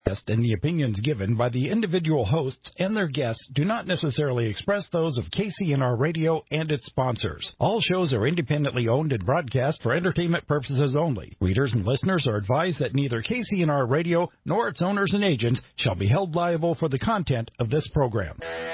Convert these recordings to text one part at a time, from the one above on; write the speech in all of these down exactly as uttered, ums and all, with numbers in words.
And the opinions given by the individual hosts and their guests do not necessarily express those of K C N R Radio and its sponsors. All shows are independently owned and broadcast for entertainment purposes only. Readers and listeners are advised that neither K C N R Radio nor its owners and agents shall be held liable for the content of this program.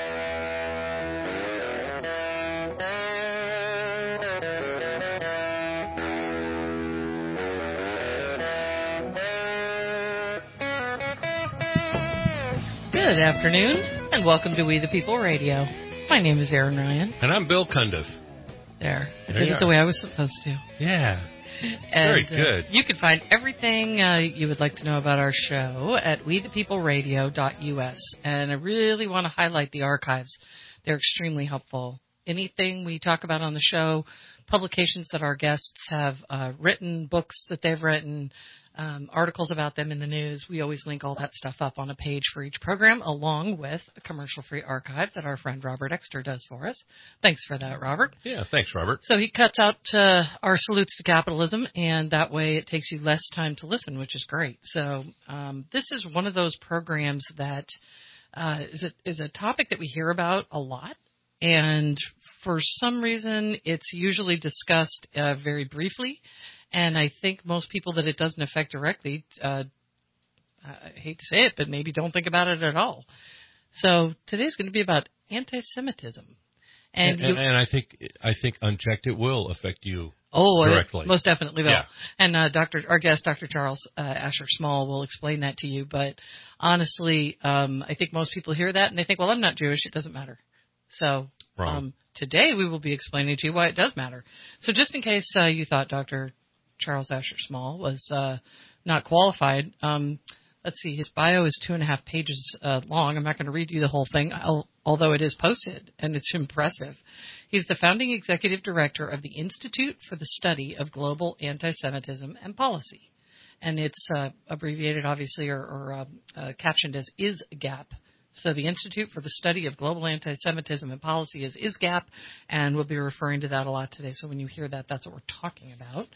Good afternoon, and welcome to We the People Radio. My name is Aaron Ryan. And I'm Bill Cundiff. There. I there did it the way I was supposed to. Yeah. And, Very good. Uh, you can find everything uh, you would like to know about our show at we the people radio dot U S. And I really want to highlight the archives. They're extremely helpful. Anything we talk about on the show, publications that our guests have uh, written, books that they've written, Um, articles about them in the news. We always link all that stuff up on a page for each program, along with a commercial-free archive that our friend Robert Exter does for us. Thanks for that, Robert. Yeah, thanks, Robert. So he cuts out uh, our salutes to capitalism, and that way it takes you less time to listen, which is great. So um, this is one of those programs that uh, is, a, is a topic that we hear about a lot, and for some reason it's usually discussed uh, very briefly. And I think most people that it doesn't affect directly, uh, I hate to say it, but maybe don't think about it at all. So today's going to be about anti-Semitism. And, And, you, and, and I think I think unchecked it will affect you oh, directly. It most definitely will. Yeah. And uh, Doctor our guest, Doctor Charles uh, Asher Small, will explain that to you. But honestly, um, I think most people hear that and they think, well, I'm not Jewish. It doesn't matter. So um, today we will be explaining to you why it does matter. So just in case uh, you thought Doctor Charles Asher Small was uh, not qualified. Um, let's see, his bio is two and a half pages uh, long. I'm not going to read you the whole thing, I'll, although it is posted, and it's impressive. He's the founding executive director of the Institute for the Study of Global Anti-Semitism and Policy. And it's uh, abbreviated, obviously, or, or uh, uh, captioned as I S GAP. So the Institute for the Study of Global Anti-Semitism and Policy is I S GAP, and we'll be referring to that a lot today. So when you hear that, that's what we're talking about.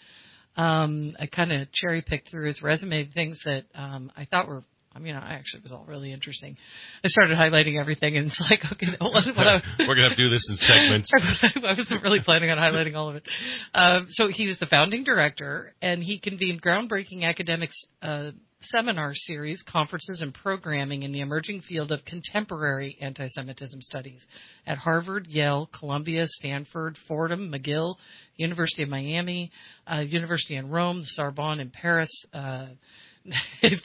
Um, I kind of cherry-picked through his resume things that um, I thought were, I mean, I actually was all really interesting. I started highlighting everything, and it's like, okay, that wasn't what I was... We're going to have to do this in segments. I wasn't really planning on highlighting all of it. Um, so he was the founding director, and he convened groundbreaking academic uh, seminar series, conferences, and programming in the emerging field of contemporary anti-Semitism studies at Harvard, Yale, Columbia, Stanford, Fordham, McGill, University of Miami, uh, University in Rome, the Sorbonne in Paris. Uh, it,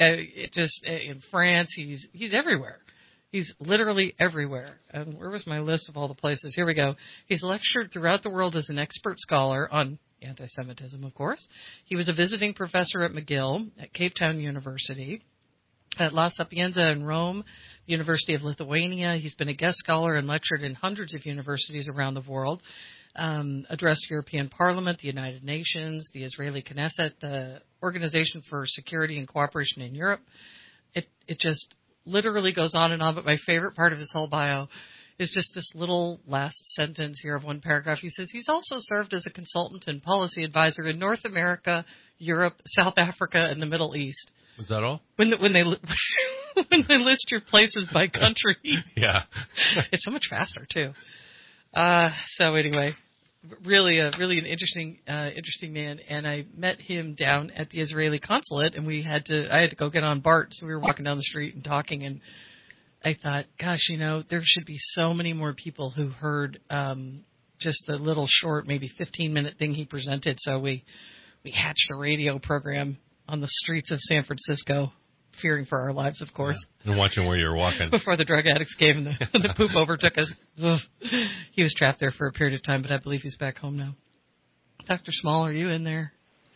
it just in France. He's he's everywhere. He's literally everywhere. And where was my list of all the places? Here we go. He's lectured throughout the world as an expert scholar on anti-Semitism, of course. He was a visiting professor at McGill, at Cape Town University, at La Sapienza in Rome, University of Lithuania. He's been a guest scholar and lectured in hundreds of universities around the world, um, addressed European Parliament, the United Nations, the Israeli Knesset, the Organization for Security and Cooperation in Europe. It, it just literally goes on and on, but my favorite part of his whole bio is just this little last sentence here of one paragraph. He says he's also served as a consultant and policy advisor in North America, Europe, South Africa, and the Middle East. Is that all? When the, when they when they list your places by country, yeah, it's so much faster too. Uh, so anyway, really a really an interesting uh, interesting man, and I met him down at the Israeli consulate, and we had to I had to go get on BART, so we were walking down the street and talking, and I thought, gosh, you know, there should be so many more people who heard um, just the little short, maybe fifteen-minute thing he presented. So we we hatched a radio program on the streets of San Francisco, fearing for our lives, of course. Yeah. And watching where you're walking. Before the drug addicts came and the, the poop overtook us. Ugh. He was trapped there for a period of time, but I believe he's back home now. Doctor Small, are you in there?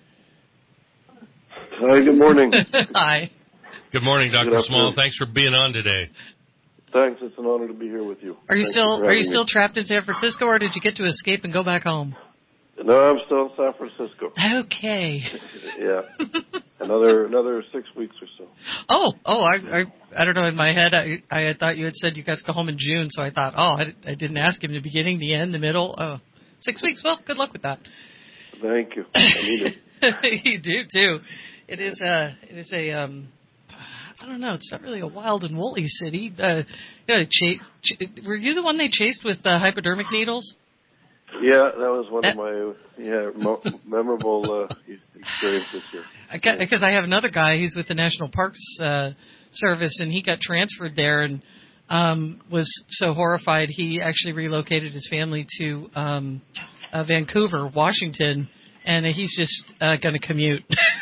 Hi, good morning. Hi. Good morning, Doctor Small. Thanks for being on today. Thanks. It's an honor to be here with you. Are you Thanks still Are you me. still trapped in San Francisco, or did you get to escape and go back home? No, I'm still in San Francisco. Okay. Yeah. Another another six weeks or so. Oh, oh, I, I, I don't know. In my head, I, I had thought you had said you guys go home in June, so I thought, oh, I, I didn't ask him the beginning, the end, the middle. Oh, six weeks. Well, good luck with that. Thank you. I need it. You do too. It is a, it is a, um, I don't know. It's not really a wild and woolly city. Uh, yeah, ch- ch- were you the one they chased with uh, hypodermic needles? Yeah, that was one that, of my yeah mo- memorable uh, experiences here. Because I, I have another guy. He's with the National Parks uh, Service, and he got transferred there and um, was so horrified he actually relocated his family to um, uh, Vancouver, Washington, and he's just uh, going to commute.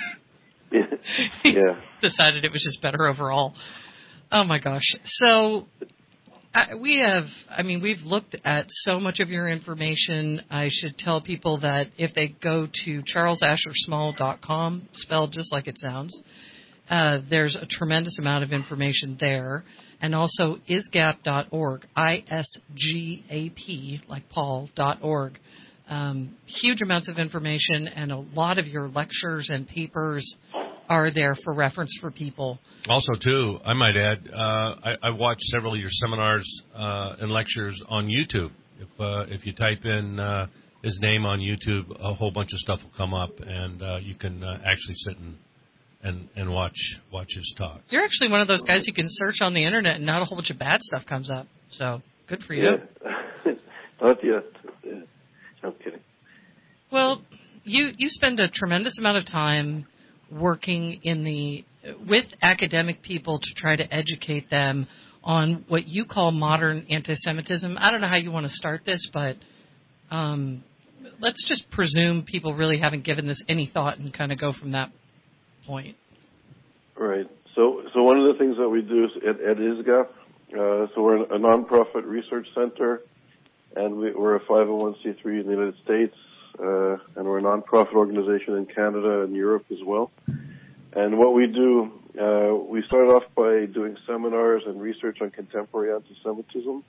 Yeah. Decided it was just better overall. Oh my gosh. So I, we have, I mean, we've looked at so much of your information. I should tell people that if they go to charles asher small dot com, spelled just like it sounds, uh, there's a tremendous amount of information there. And also isgap dot org, I S G A P, like Paul, dot org. Um, huge amounts of information, and a lot of your lectures and papers are there for reference for people. Also, too, I might add, uh, I, I watched several of your seminars uh, and lectures on YouTube. If uh, if you type in uh, his name on YouTube, a whole bunch of stuff will come up, and uh, you can uh, actually sit and, and and watch watch his talk. You're actually one of those guys who can search on the internet and not a whole bunch of bad stuff comes up. So good for you. Yeah. Not yet. Yeah. I'm kidding. Well, you you spend a tremendous amount of time working in the with academic people to try to educate them on what you call modern anti-Semitism. I don't know how you want to start this, but um, let's just presume people really haven't given this any thought and kind of go from that point. Right. So, so one of the things that we do is at, at ISGAP, uh, so we're a nonprofit research center, and we, we're a five oh one c three in the United States. Uh, and we're a nonprofit organization in Canada and Europe as well. And what we do, uh, we start off by doing seminars and research on contemporary anti-Semitism.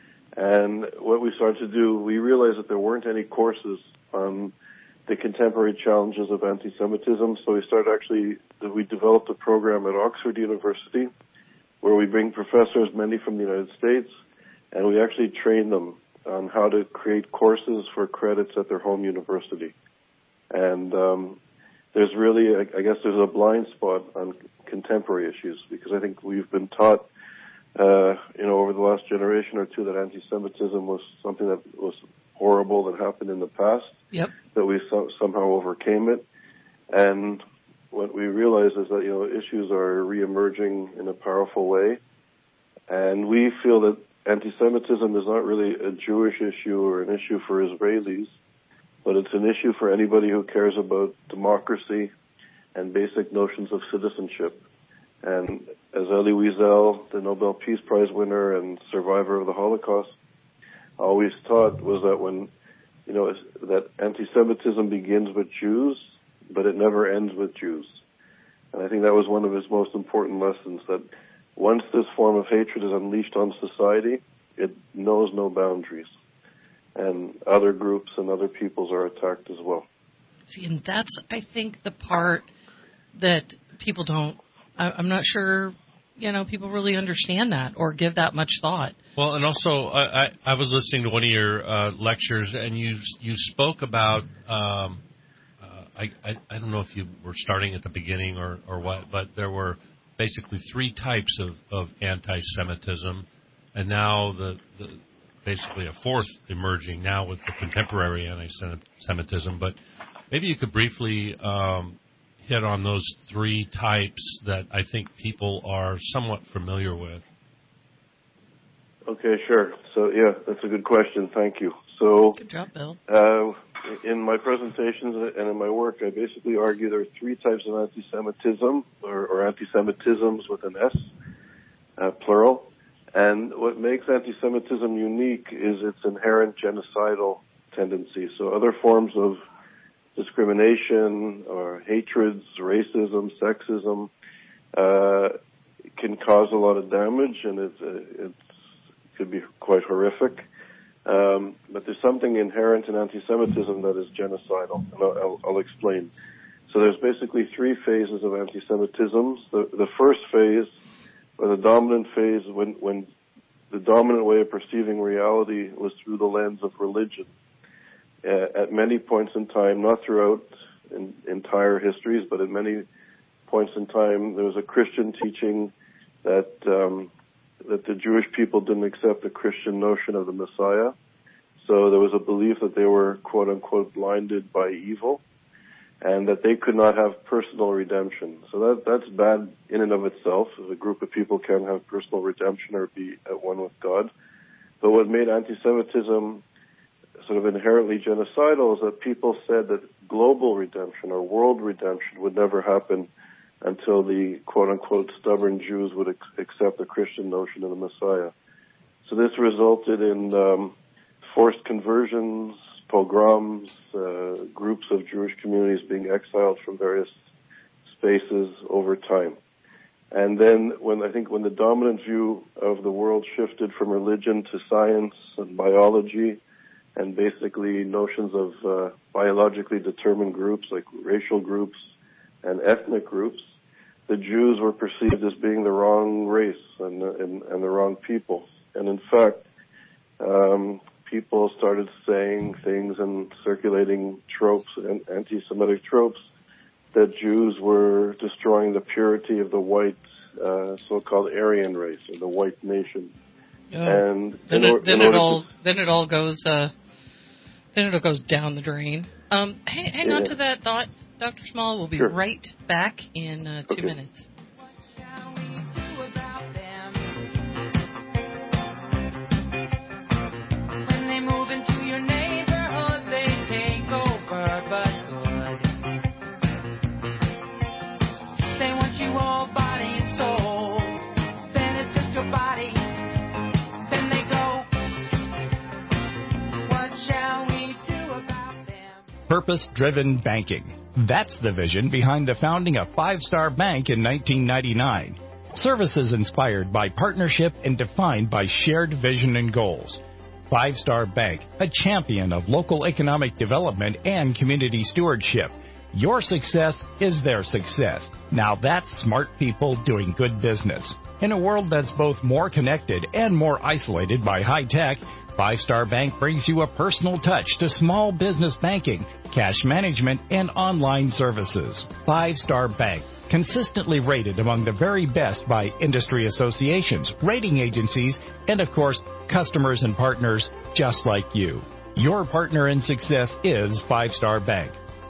And what we started to do, we realized that there weren't any courses on the contemporary challenges of anti-Semitism. So we started actually, we developed a program at Oxford University where we bring professors, many from the United States, and we actually train them on how to create courses for credits at their home university. And um, there's really, I guess there's a blind spot on contemporary issues because I think we've been taught, uh, you know, over the last generation or two that anti-Semitism was something that was horrible that happened in the past, yep. that we so- somehow overcame it. And what we realize is that, you know, issues are reemerging in a powerful way. And we feel that anti-Semitism is not really a Jewish issue or an issue for Israelis, but it's an issue for anybody who cares about democracy and basic notions of citizenship. And as Elie Wiesel, the Nobel Peace Prize winner and survivor of the Holocaust, always taught was that when, you know, that anti-Semitism begins with Jews, but it never ends with Jews. And I think that was one of his most important lessons, that once this form of hatred is unleashed on society, it knows no boundaries. And other groups and other peoples are attacked as well. See, and that's, I think, the part that people don't, I, I'm not sure, you know, people really understand that or give that much thought. Well, and also, I, I, I was listening to one of your uh, lectures, and you you spoke about, um, uh, I, I I don't know if you were starting at the beginning or, or what, but there were basically three types of, of anti-Semitism, and now the, the basically a fourth emerging now with the contemporary anti-Semitism. But maybe you could briefly um, hit on those three types that I think people are somewhat familiar with. Okay, sure. So, yeah, that's a good question. Thank you. So, good job, Bill. Uh, in my presentations and in my work, I basically argue there are three types of anti-Semitism, or, or anti-Semitisms with an S, uh, plural. And what makes anti-Semitism unique is its inherent genocidal tendency. So other forms of discrimination or hatreds, racism, sexism, uh, can cause a lot of damage, and it's, uh, it's, it could be quite horrific. Um, but there's something inherent in anti-Semitism that is genocidal, and I'll, I'll, I'll explain. So there's basically three phases of anti-Semitism. The, the first phase, or the dominant phase, when, when the dominant way of perceiving reality was through the lens of religion. Uh, at many points in time, not throughout in, entire histories, but at many points in time, there was a Christian teaching that um, that the Jewish people didn't accept the Christian notion of the Messiah. So there was a belief that they were, quote unquote, blinded by evil, and that they could not have personal redemption. So that that's bad in and of itself. A group of people can have personal redemption or be at one with God. But what made anti-Semitism sort of inherently genocidal is that people said that global redemption or world redemption would never happen until the quote-unquote stubborn Jews would ex- accept the Christian notion of the Messiah. So this resulted in um, forced conversions, pogroms, uh, groups of Jewish communities being exiled from various spaces over time. And then when I think when the dominant view of the world shifted from religion to science and biology and basically notions of uh, biologically determined groups like racial groups and ethnic groups, the Jews were perceived as being the wrong race and, and, and the wrong people. And in fact, um, people started saying things and circulating tropes and anti-Semitic tropes that Jews were destroying the purity of the white, uh, so-called Aryan race or the white nation. Oh. And then, or, it, then it all to, then it all goes uh, then it all goes down the drain. Um, hang, hang yeah. on to that thought, Doctor Small. We'll be Sure. right back in uh, two okay. minutes. Purpose-driven banking. That's the vision behind the founding of Five Star Bank in nineteen ninety-nine. Services inspired by partnership and defined by shared vision and goals. Five Star Bank, a champion of local economic development and community stewardship. Your success is their success. Now that's smart people doing good business. In a world that's both more connected and more isolated by high tech, Five Star Bank brings you a personal touch to small business banking, cash management, and online services. Five Star Bank, consistently rated among the very best by industry associations, rating agencies, and of course, customers and partners just like you. Your partner in success is Five Star Bank.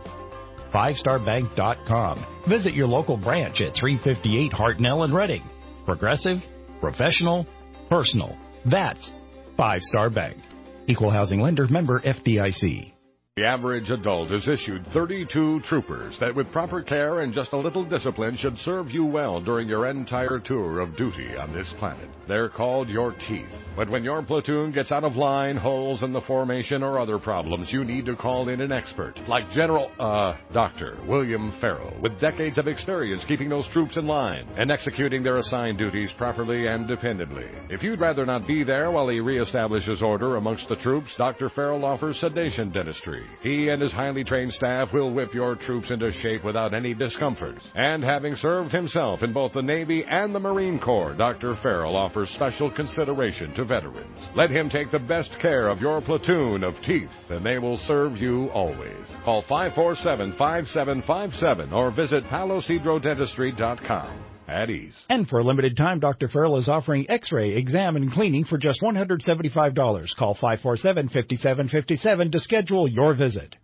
five star bank dot com. Visit your local branch at three fifty-eight Hartnell in Reading. Progressive, professional, personal. That's Five Star Bank. Equal housing lender, member F D I C. The average adult is issued thirty-two troopers that with proper care and just a little discipline should serve you well during your entire tour of duty on this planet. They're called your teeth. But when your platoon gets out of line, holes in the formation, or other problems, you need to call in an expert like General, uh, Doctor William Farrell, with decades of experience keeping those troops in line and executing their assigned duties properly and dependably. If you'd rather not be there while he reestablishes order amongst the troops, Doctor Farrell offers sedation dentistry. He and his highly trained staff will whip your troops into shape without any discomfort. And having served himself in both the Navy and the Marine Corps, Doctor Farrell offers special consideration to veterans. Let him take the best care of your platoon of teeth, and they will serve you always. Call five four seven, five seven five seven or visit palo cedro dentistry dot com. At ease. And for a limited time, Doctor Farrell is offering X-ray, exam, and cleaning for just one hundred seventy-five dollars. Call five four seven, five seven five seven to schedule your visit.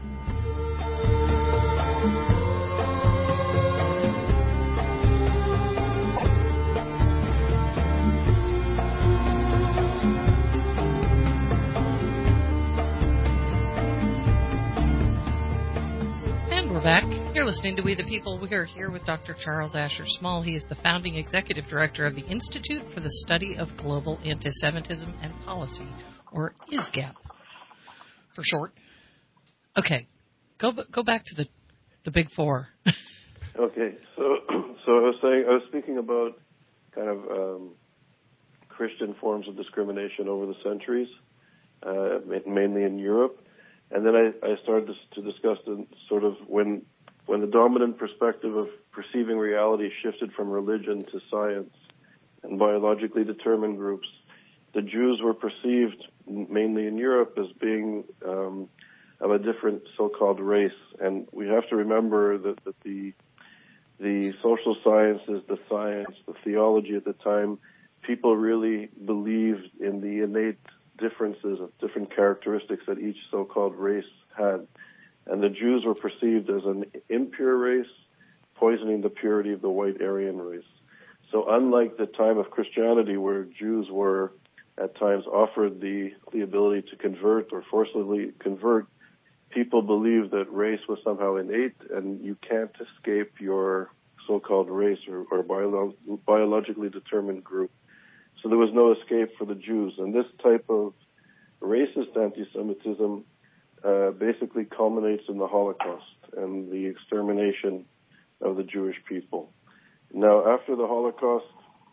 And we're back. You're listening to We the People. We are here with Doctor Charles Asher Small. He is the founding executive director of the Institute for the Study of Global Anti-Semitism and Policy, or I S G A P for short. Okay, go go back to the the big four. Okay, so so I was saying I was speaking about kind of um, Christian forms of discrimination over the centuries, uh, mainly in Europe, and then I, I started to, to discuss the sort of when. When the dominant perspective of perceiving reality shifted from religion to science and biologically determined groups, the Jews were perceived, mainly in Europe, as being um, of a different so-called race. And we have to remember that, that the the social sciences, the science, the theology at the time, people really believed in the innate differences of different characteristics that each so-called race had. And the Jews were perceived as an impure race, poisoning the purity of the white Aryan race. So unlike the time of Christianity, where Jews were at times offered the, the ability to convert or forcibly convert, people believed that race was somehow innate and you can't escape your so-called race or, or bio- biologically determined group. So there was no escape for the Jews. And this type of racist anti-Semitism uh, basically culminates in the Holocaust and the extermination of the Jewish people. Now, after the Holocaust,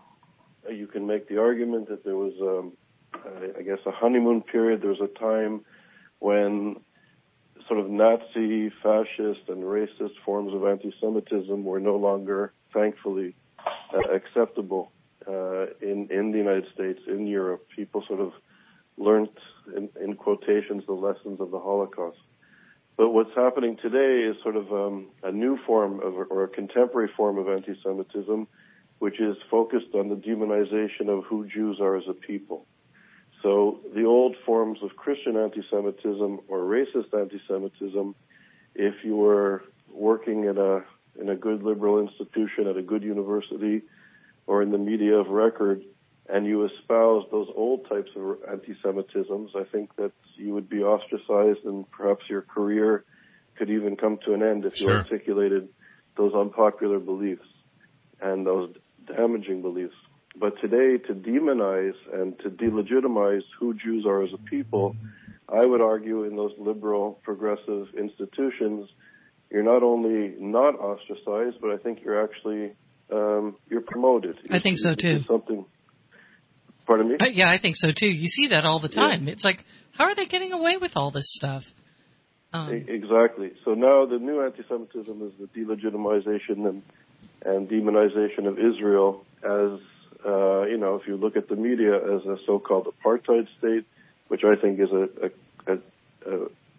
uh, you can make the argument that there was, um, uh, I guess, a honeymoon period. There was a time when sort of Nazi, fascist, and racist forms of anti-Semitism were no longer, thankfully, uh, acceptable uh, in, in the United States, in Europe. People sort of learned, in, in quotations, the lessons of the Holocaust. But what's happening today is sort of um, a new form of, or a contemporary form of anti-Semitism, which is focused on the demonization of who Jews are as a people. So the old forms of Christian anti-Semitism or racist anti-Semitism, if you were working in a in a good liberal institution at a good university or in the media of record, and you espoused those old types of anti-Semitisms, I think that you would be ostracized and perhaps your career could even come to an end if you Sure. articulated those unpopular beliefs and those damaging beliefs. But today, to demonize and to delegitimize who Jews are as a people, I would argue in those liberal, progressive institutions, you're not only not ostracized, but I think you're actually um, you're promoted. I think so too. It's something. Pardon me? Uh, yeah, I think so too. You see that all the time. Yeah. It's like, how are they getting away with all this stuff? Um, E- Exactly. So now the new anti-Semitism is the delegitimization and, and demonization of Israel as, uh, you know, if you look at the media as a so-called apartheid state, which I think is a, a, a,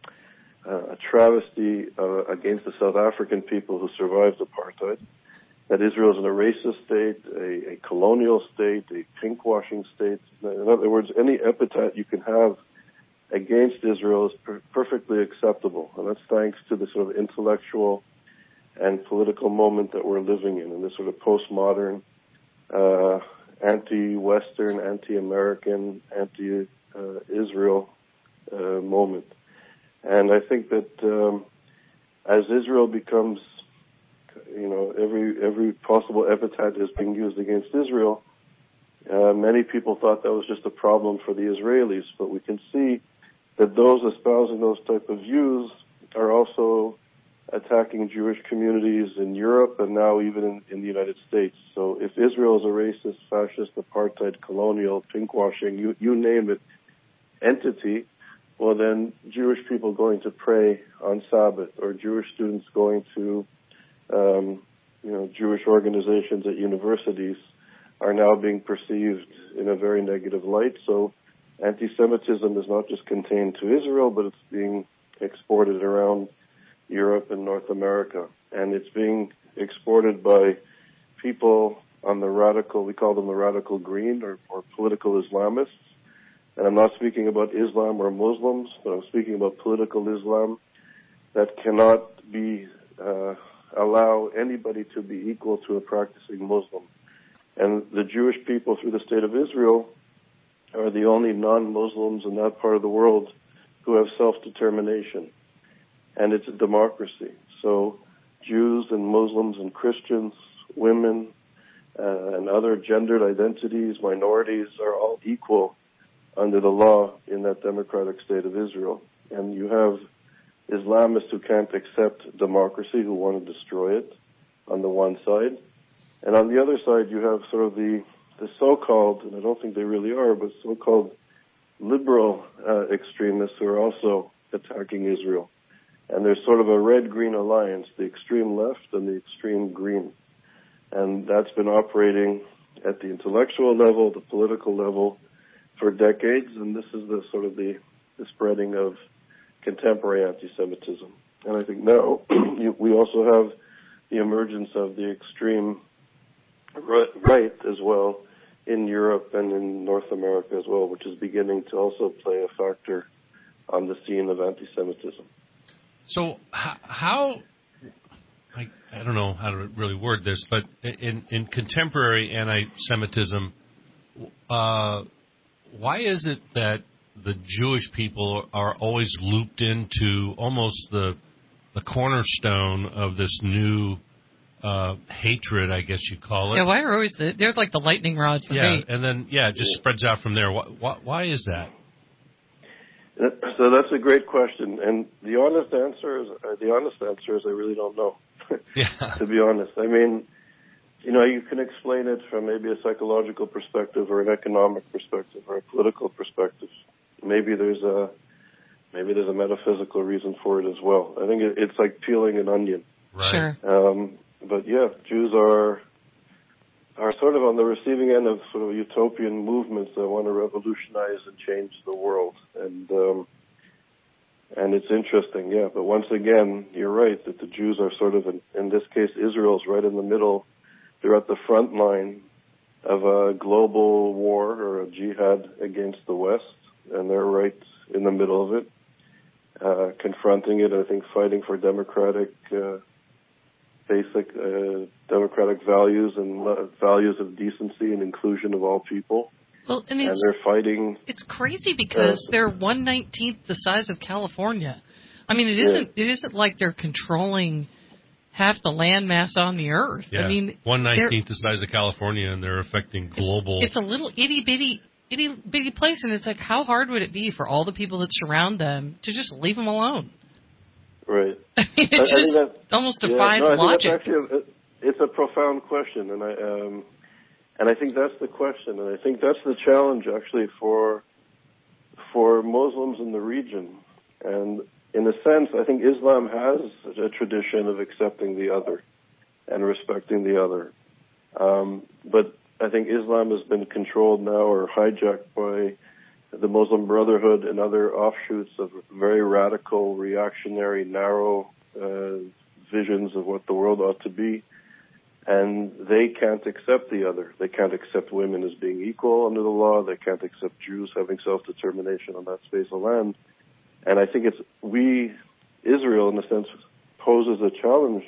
a, a travesty uh, against the South African people who survived apartheid, that Israel is in a racist state, a, a colonial state, a pinkwashing state. In other words, any epithet you can have against Israel is per- perfectly acceptable. And that's thanks to the sort of intellectual and political moment that we're living in, in this sort of postmodern, uh, anti-Western, anti-American, anti-Israel uh, moment. And I think that um, as Israel becomes, you know, every every possible epithet is being used against Israel, uh, many people thought that was just a problem for the Israelis, but we can see that those espousing those type of views are also attacking Jewish communities in Europe and now even in, in the United States. So if Israel is a racist, fascist, apartheid, colonial, pinkwashing, you, you name it, entity, well then Jewish people going to pray on Sabbath or Jewish students going to, um, you know, Jewish organizations at universities are now being perceived in a very negative light. So anti-Semitism is not just contained to Israel, but it's being exported around Europe and North America. And it's being exported by people on the radical, we call them the radical green or, or political Islamists. And I'm not speaking about Islam or Muslims, but I'm speaking about political Islam that cannot be, uh, allow anybody to be equal to a practicing Muslim. And the Jewish people through the state of Israel are the only non-Muslims in that part of the world who have self-determination. And it's a democracy. So Jews and Muslims and Christians, women, uh, and other gendered identities, minorities are all equal under the law in that democratic state of Israel. And you have Islamists who can't accept democracy, who want to destroy it on the one side. And on the other side, you have sort of the the so-called, and I don't think they really are, but so-called liberal uh, extremists who are also attacking Israel. And there's sort of a red-green alliance, the extreme left and the extreme green. And that's been operating at the intellectual level, the political level for decades, and this is the sort of the, the spreading of contemporary anti-Semitism. And I think now we also have the emergence of the extreme right as well in Europe and in North America as well, which is beginning to also play a factor on the scene of anti-Semitism. So how, I, I don't know how to really word this, but in, in contemporary anti-Semitism, uh, why is it that the Jewish people are always looped into almost the the cornerstone of this new uh, hatred, I guess you call it? Yeah, why are always the, they're like the lightning rod for yeah, hate. and then yeah, it just spreads out from there. Why, why, why is that? So that's a great question, and the honest answer is uh, the honest answer is I really don't know. Yeah. To be honest, I mean, you know, you can explain it from maybe a psychological perspective or an economic perspective or a political perspective. Maybe there's a maybe there's a metaphysical reason for it as well. I think it, it's like peeling an onion. Right. Sure. Um, but yeah, Jews are are sort of on the receiving end of sort of utopian movements that want to revolutionize and change the world. And um, and it's interesting, yeah. But once again, you're right that the Jews are sort of, in, in this case, Israel's right in the middle. They're at the front line of a global war or a jihad against the West, and they're right in the middle of it, uh, confronting it, I think fighting for democratic, uh, basic uh, democratic values and uh, values of decency and inclusion of all people. Well, and, and they're fighting. It's crazy because uh, they're one nineteenth the size of California. I mean, it isn't. Yeah. It isn't like they're controlling half the landmass on the earth. Yeah. I mean, one nineteenth the size of California, and they're affecting global. It's a little itty bitty, itty bitty place, and it's like, how hard would it be for all the people that surround them to just leave them alone? Right. I mean, it I, just I that, almost defies yeah, no, I logic. Think that's actually a, it's a profound question, and I um, and I think that's the question, and I think that's the challenge actually for for Muslims in the region. And in a sense, I think Islam has a tradition of accepting the other and respecting the other. Um, but I think Islam has been controlled now or hijacked by the Muslim Brotherhood and other offshoots of very radical, reactionary, narrow uh, visions of what the world ought to be. And they can't accept the other. They can't accept women as being equal under the law. They can't accept Jews having self-determination on that space of land. And I think it's we, Israel, in a sense, poses a challenge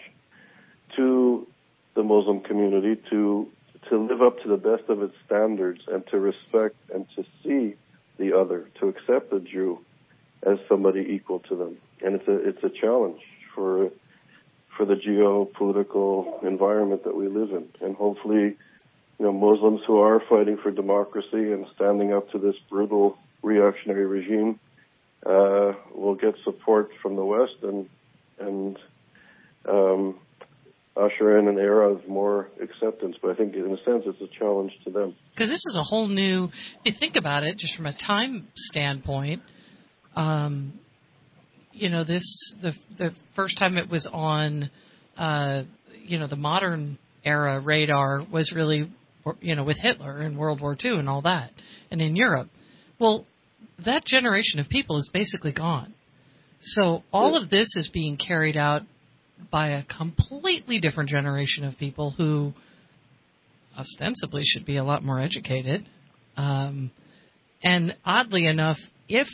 to the Muslim community to to live up to the best of its standards and to respect and to see the other, to accept the Jew as somebody equal to them. And it's a it's a challenge for for the geopolitical environment that we live in. And hopefully, you know, Muslims who are fighting for democracy and standing up to this brutal reactionary regime Uh, will get support from the West and and um, usher in an era of more acceptance. But I think, in a sense, it's a challenge to them. Because this is a whole new. If you think about it, just from a time standpoint, um, you know, this the the first time it was on, uh, you know, the modern era radar was really, you know, with Hitler in World War Two and all that, and in Europe. Well, that generation of people is basically gone. So all of this is being carried out by a completely different generation of people who ostensibly should be a lot more educated. Um, and oddly enough, if,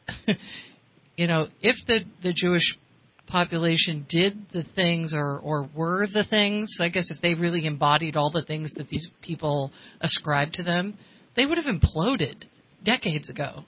you know, if the, the Jewish population did the things or, or were the things, I guess if they really embodied all the things that these people ascribe to them, they would have imploded decades ago.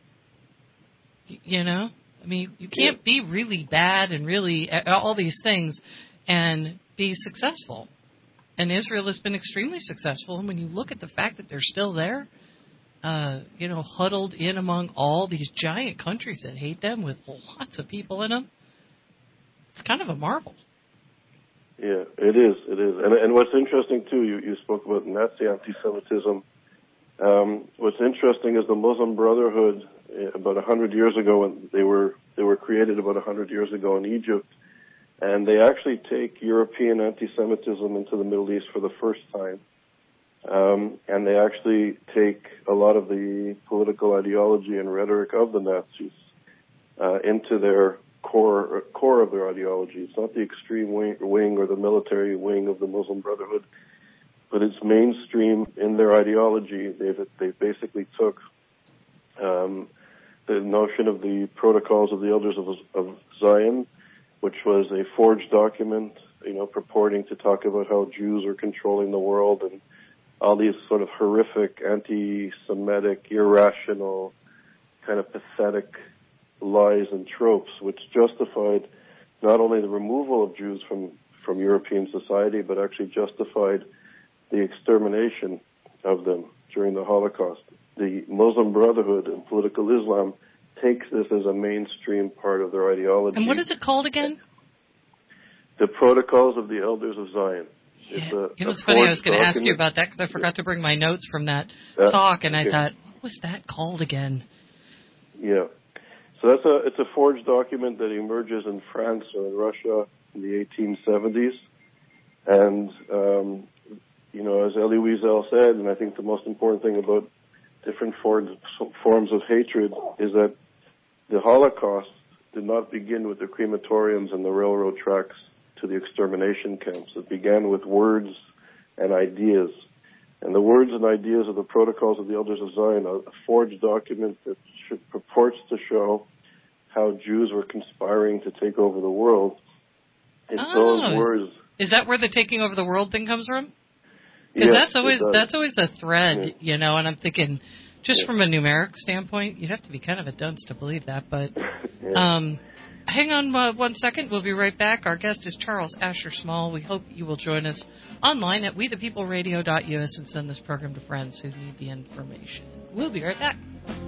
You know, I mean, you can't be really bad and really all these things and be successful. And Israel has been extremely successful. And when you look at the fact that they're still there, uh, you know, huddled in among all these giant countries that hate them with lots of people in them, it's kind of a marvel. Yeah, it is. It is. And, and what's interesting, too, you, you spoke about Nazi anti-Semitism. Um, what's interesting is the Muslim Brotherhood, about a hundred years ago, when they were they were created about a hundred years ago in Egypt, and they actually take European anti-Semitism into the Middle East for the first time, um, and they actually take a lot of the political ideology and rhetoric of the Nazis uh, into their core core of their ideology. It's not the extreme wing, wing or the military wing of the Muslim Brotherhood, but it's mainstream in their ideology. They they basically took um, the notion of the Protocols of the Elders of, of Zion, which was a forged document, you know, purporting to talk about how Jews are controlling the world and all these sort of horrific, anti-Semitic, irrational, kind of pathetic lies and tropes, which justified not only the removal of Jews from, from European society, but actually justified the extermination of them during the Holocaust. The Muslim Brotherhood and political Islam takes this as a mainstream part of their ideology. And what is it called again? The Protocols of the Elders of Zion. Yeah. It's a, it was a funny, I was going to ask document. you about that because I forgot to bring my notes from that uh, talk, and okay. I thought, what was that called again? Yeah. So that's a it's a forged document that emerges in France or in Russia in the eighteen seventies. And, um, you know, as Elie Wiesel said, and I think the most important thing about different forms, forms of hatred is that the Holocaust did not begin with the crematoriums and the railroad tracks to the extermination camps. It began with words and ideas. And the words and ideas of the Protocols of the Elders of Zion, a forged document that should, purports to show how Jews were conspiring to take over the world. It's oh, those words. Is that where the taking over the world thing comes from? Because Yes, that's always that's always a thread, yeah. you know. And I'm thinking, just yeah. from a numeric standpoint, you'd have to be kind of a dunce to believe that. But yeah. um, hang on uh, one second. We'll be right back. Our guest is Charles Asher Small. We hope you will join us online at we the people radio dot u s and send this program to friends who need the information. We'll be right back.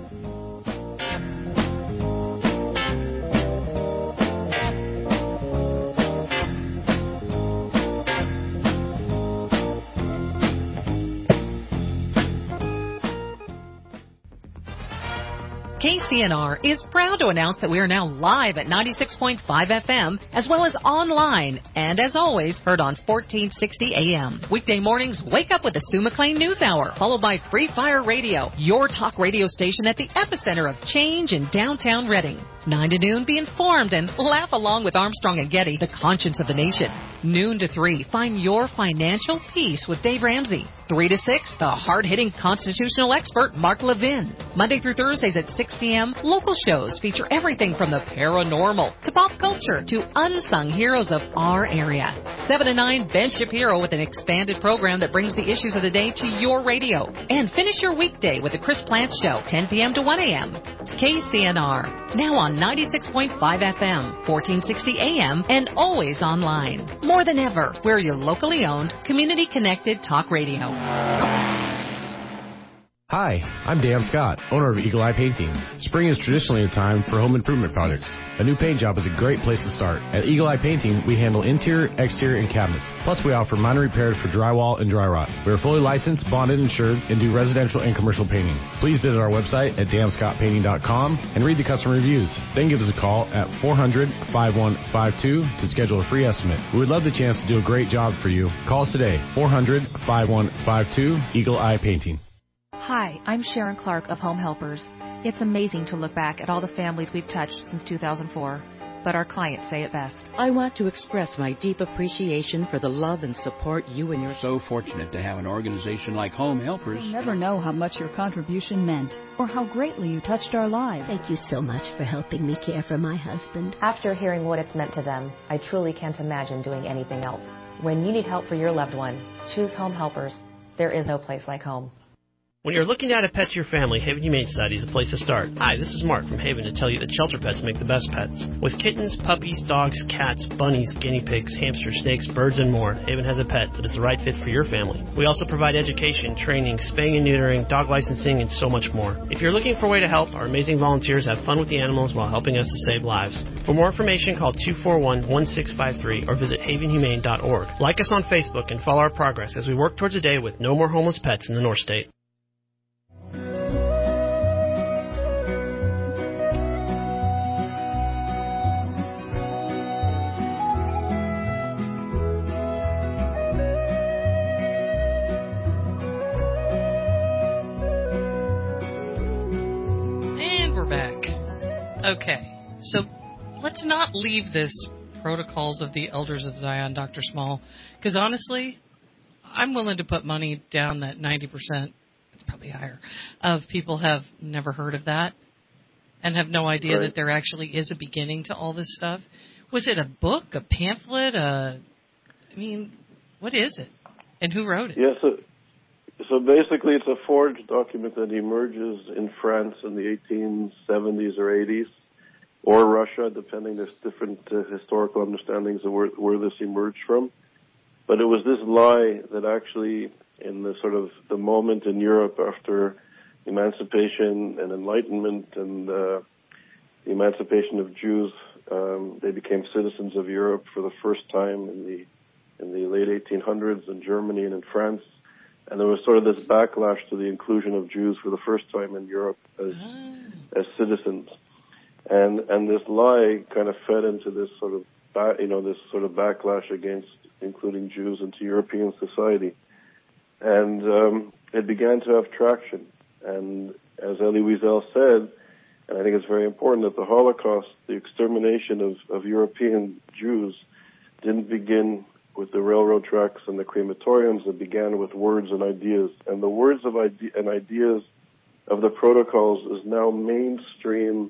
K C N R is proud to announce that we are now live at ninety-six point five F M, as well as online, and as always, heard on fourteen sixty A M. Weekday mornings, wake up with the Sue McLean News Hour, followed by Free Fire Radio, your talk radio station at the epicenter of change in downtown Reading. nine to noon, be informed and laugh along with Armstrong and Getty, the conscience of the nation. Noon to three, find your financial peace with Dave Ramsey. three to six, the hard-hitting constitutional expert, Mark Levin. Monday through Thursdays at six p.m., local shows feature everything from the paranormal to pop culture to unsung heroes of our area. seven to nine, Ben Shapiro with an expanded program that brings the issues of the day to your radio. And finish your weekday with the Chris Plants Show, ten p.m. to one a.m. K C N R, now on ninety-six point five F M, fourteen sixty A M, and always online. More than ever, we're your locally owned, community-connected talk radio. Hi, I'm Dan Scott, owner of Eagle Eye Painting. Spring is traditionally a time for home improvement projects. A new paint job is a great place to start. At Eagle Eye Painting, we handle interior, exterior, and cabinets. Plus, we offer minor repairs for drywall and dry rot. We are fully licensed, bonded, insured, and do residential and commercial painting. Please visit our website at dan scott painting dot com and read the customer reviews. Then give us a call at four hundred, five one five two to schedule a free estimate. We would love the chance to do a great job for you. Call us today, four hundred, five one five two, Eagle Eye Painting. Hi, I'm Sharon Clark of Home Helpers. It's amazing to look back at all the families we've touched since two thousand four, but our clients say it best. I want to express my deep appreciation for the love and support you and your... So fortunate to have an organization like Home Helpers. You'll never know how much your contribution meant or how greatly you touched our lives. Thank you so much for helping me care for my husband. After hearing what it's meant to them, I truly can't imagine doing anything else. When you need help for your loved one, choose Home Helpers. There is no place like home. When you're looking to add a pet to your family, Haven Humane Society is the place to start. Hi, this is Mark from Haven to tell you that shelter pets make the best pets. With kittens, puppies, dogs, cats, bunnies, guinea pigs, hamsters, snakes, birds, and more, Haven has a pet that is the right fit for your family. We also provide education, training, spaying and neutering, dog licensing, and so much more. If you're looking for a way to help, our amazing volunteers have fun with the animals while helping us to save lives. For more information, call two four one, one six five three or visit haven humane dot org. Like us on Facebook and follow our progress as we work towards a day with no more homeless pets in the North State. Okay, so let's not leave this Protocols of the Elders of Zion, Doctor Small, because honestly, I'm willing to put money down that ninety percent, it's probably higher, of people have never heard of that and have no idea right. that there actually is a beginning to all this stuff. Was it a book, a pamphlet, a, I mean, what is it? And who wrote it? Yes, yeah, so, so basically it's a forged document that emerges in France in the eighteen seventies or eighties. Or Russia, depending. There's different uh, historical understandings of where, where this emerged from. But it was this lie that actually, in the sort of the moment in Europe after emancipation and enlightenment and uh, the emancipation of Jews, um, they became citizens of Europe for the first time in the in the late eighteen hundreds in Germany and in France. And there was sort of this backlash to the inclusion of Jews for the first time in Europe as oh. as citizens. And and this lie kind of fed into this sort of, ba- you know, this sort of backlash against including Jews into European society. And um, it began to have traction. And as Elie Wiesel said, and I think it's very important, that the Holocaust, the extermination of, of European Jews, didn't begin with the railroad tracks and the crematoriums. It began with words and ideas. And the words of ide- and ideas of the protocols is now mainstream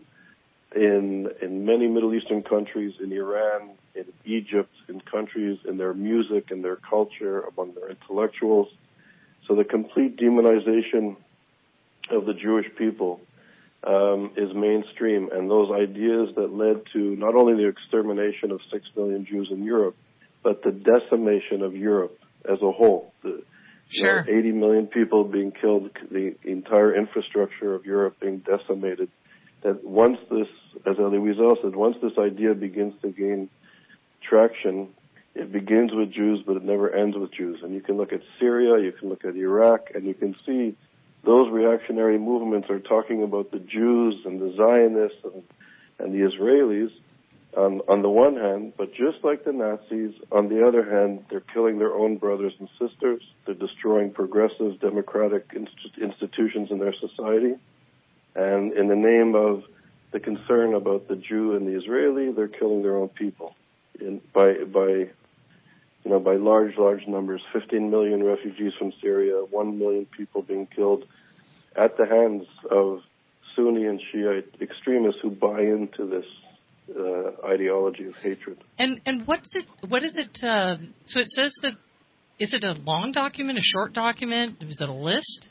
in in many Middle Eastern countries, in Iran, in Egypt, in countries, in their music, in their culture, among their intellectuals. So the complete demonization of the Jewish people um, is mainstream, and those ideas that led to not only the extermination of six million Jews in Europe, but the decimation of Europe as a whole. The, sure. you know, eighty million people being killed, the entire infrastructure of Europe being decimated. That once this, as Elie Wiesel said, once this idea begins to gain traction, it begins with Jews, but it never ends with Jews. And you can look at Syria, you can look at Iraq, and you can see those reactionary movements are talking about the Jews and the Zionists and, and the Israelis on, on the one hand, but just like the Nazis, on the other hand, they're killing their own brothers and sisters. They're destroying progressive democratic inst- institutions in their society. And in the name of the concern about the Jew and the Israeli, they're killing their own people in, by, by, you know, by large, large numbers. fifteen million refugees from Syria, one million people being killed at the hands of Sunni and Shiite extremists who buy into this uh, ideology of hatred. And and what's it? What is it? Uh, so it says that, is it a long document, a short document? Is it a list?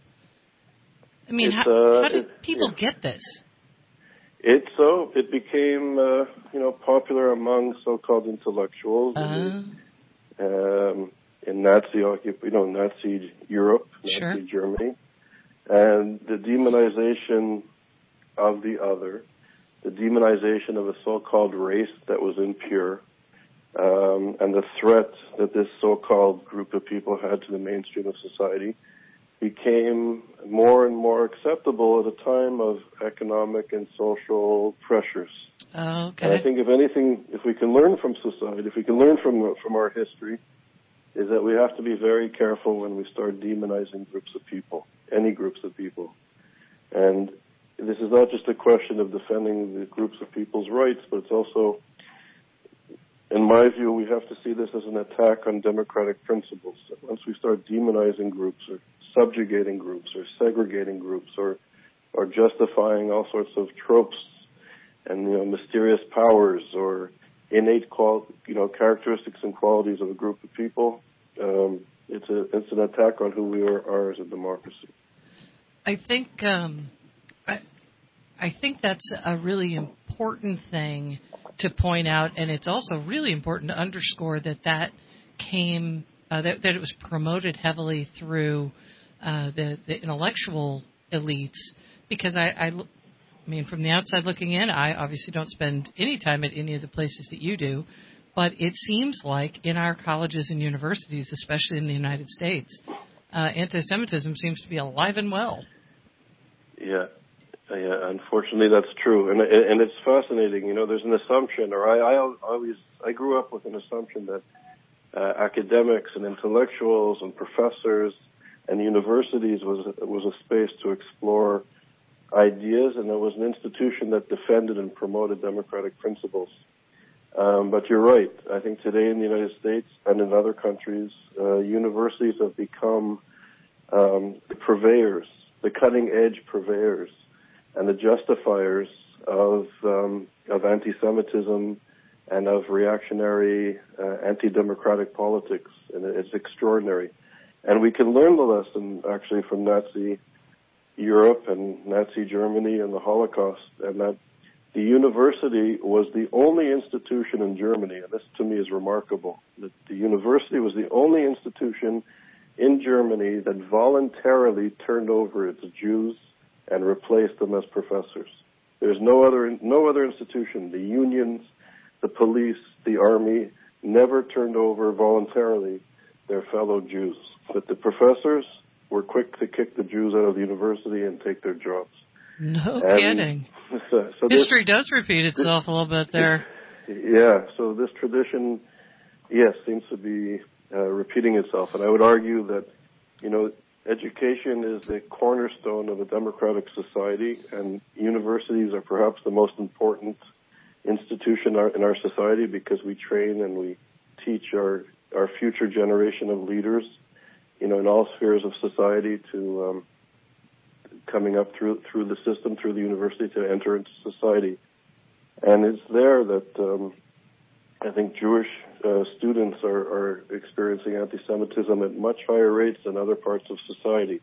I mean, how, uh, how did people yeah. get this? It so it became uh, you know popular among so-called intellectuals uh-huh. in, um, in Nazi you know Nazi Europe, sure. Nazi Germany, and the demonization of the other, the demonization of a so-called race that was impure, um, and the threat that this so-called group of people had to the mainstream of society became more and more acceptable at a time of economic and social pressures. Oh, okay. And I think if anything, if we can learn from society, if we can learn from from our history, is that we have to be very careful when we start demonizing groups of people, any groups of people. And this is not just a question of defending the groups of people's rights, but it's also, in my view, we have to see this as an attack on democratic principles. Once we start demonizing groups or subjugating groups or segregating groups or or justifying all sorts of tropes and, you know, mysterious powers or innate qual you know characteristics and qualities of a group of people, um, it's a it's an attack on who we are, are as a democracy. I think um, I I think that's a really important thing to point out, and it's also really important to underscore that that came uh, that that it was promoted heavily through Uh, the, the intellectual elites, because I, I, I mean, from the outside looking in, I obviously don't spend any time at any of the places that you do, but it seems like in our colleges and universities, especially in the United States, uh, anti-Semitism seems to be alive and well. Yeah, yeah. Unfortunately, that's true, and and it's fascinating. You know, there's an assumption, or I, I always I grew up with an assumption that uh, academics and intellectuals and professors and universities was was a space to explore ideas, and it was an institution that defended and promoted democratic principles. Um, but you're right. I think today in the United States and in other countries, uh, universities have become um, the purveyors, the cutting-edge purveyors, and the justifiers of um, of anti-Semitism and of reactionary, uh, anti-democratic politics, and it's extraordinary. And we can learn the lesson, actually, from Nazi Europe and Nazi Germany and the Holocaust, and that the university was the only institution in Germany, and this to me is remarkable, that the university was the only institution in Germany that voluntarily turned over its Jews and replaced them as professors. There's no other no other institution, the unions, the police, the army, never turned over voluntarily their fellow Jews. But the professors were quick to kick the Jews out of the university and take their jobs. No and kidding. So, so History this, does repeat itself this, a little bit there. Yeah, so this tradition, yes, seems to be uh, repeating itself. And I would argue that, you know, education is the cornerstone of a democratic society, and universities are perhaps the most important institution in our, in our society because we train and we teach our, our future generation of leaders, you know, in all spheres of society to um, coming up through through the system, through the university to enter into society. And it's there that um, I think Jewish uh, students are, are experiencing anti-Semitism at much higher rates than other parts of society.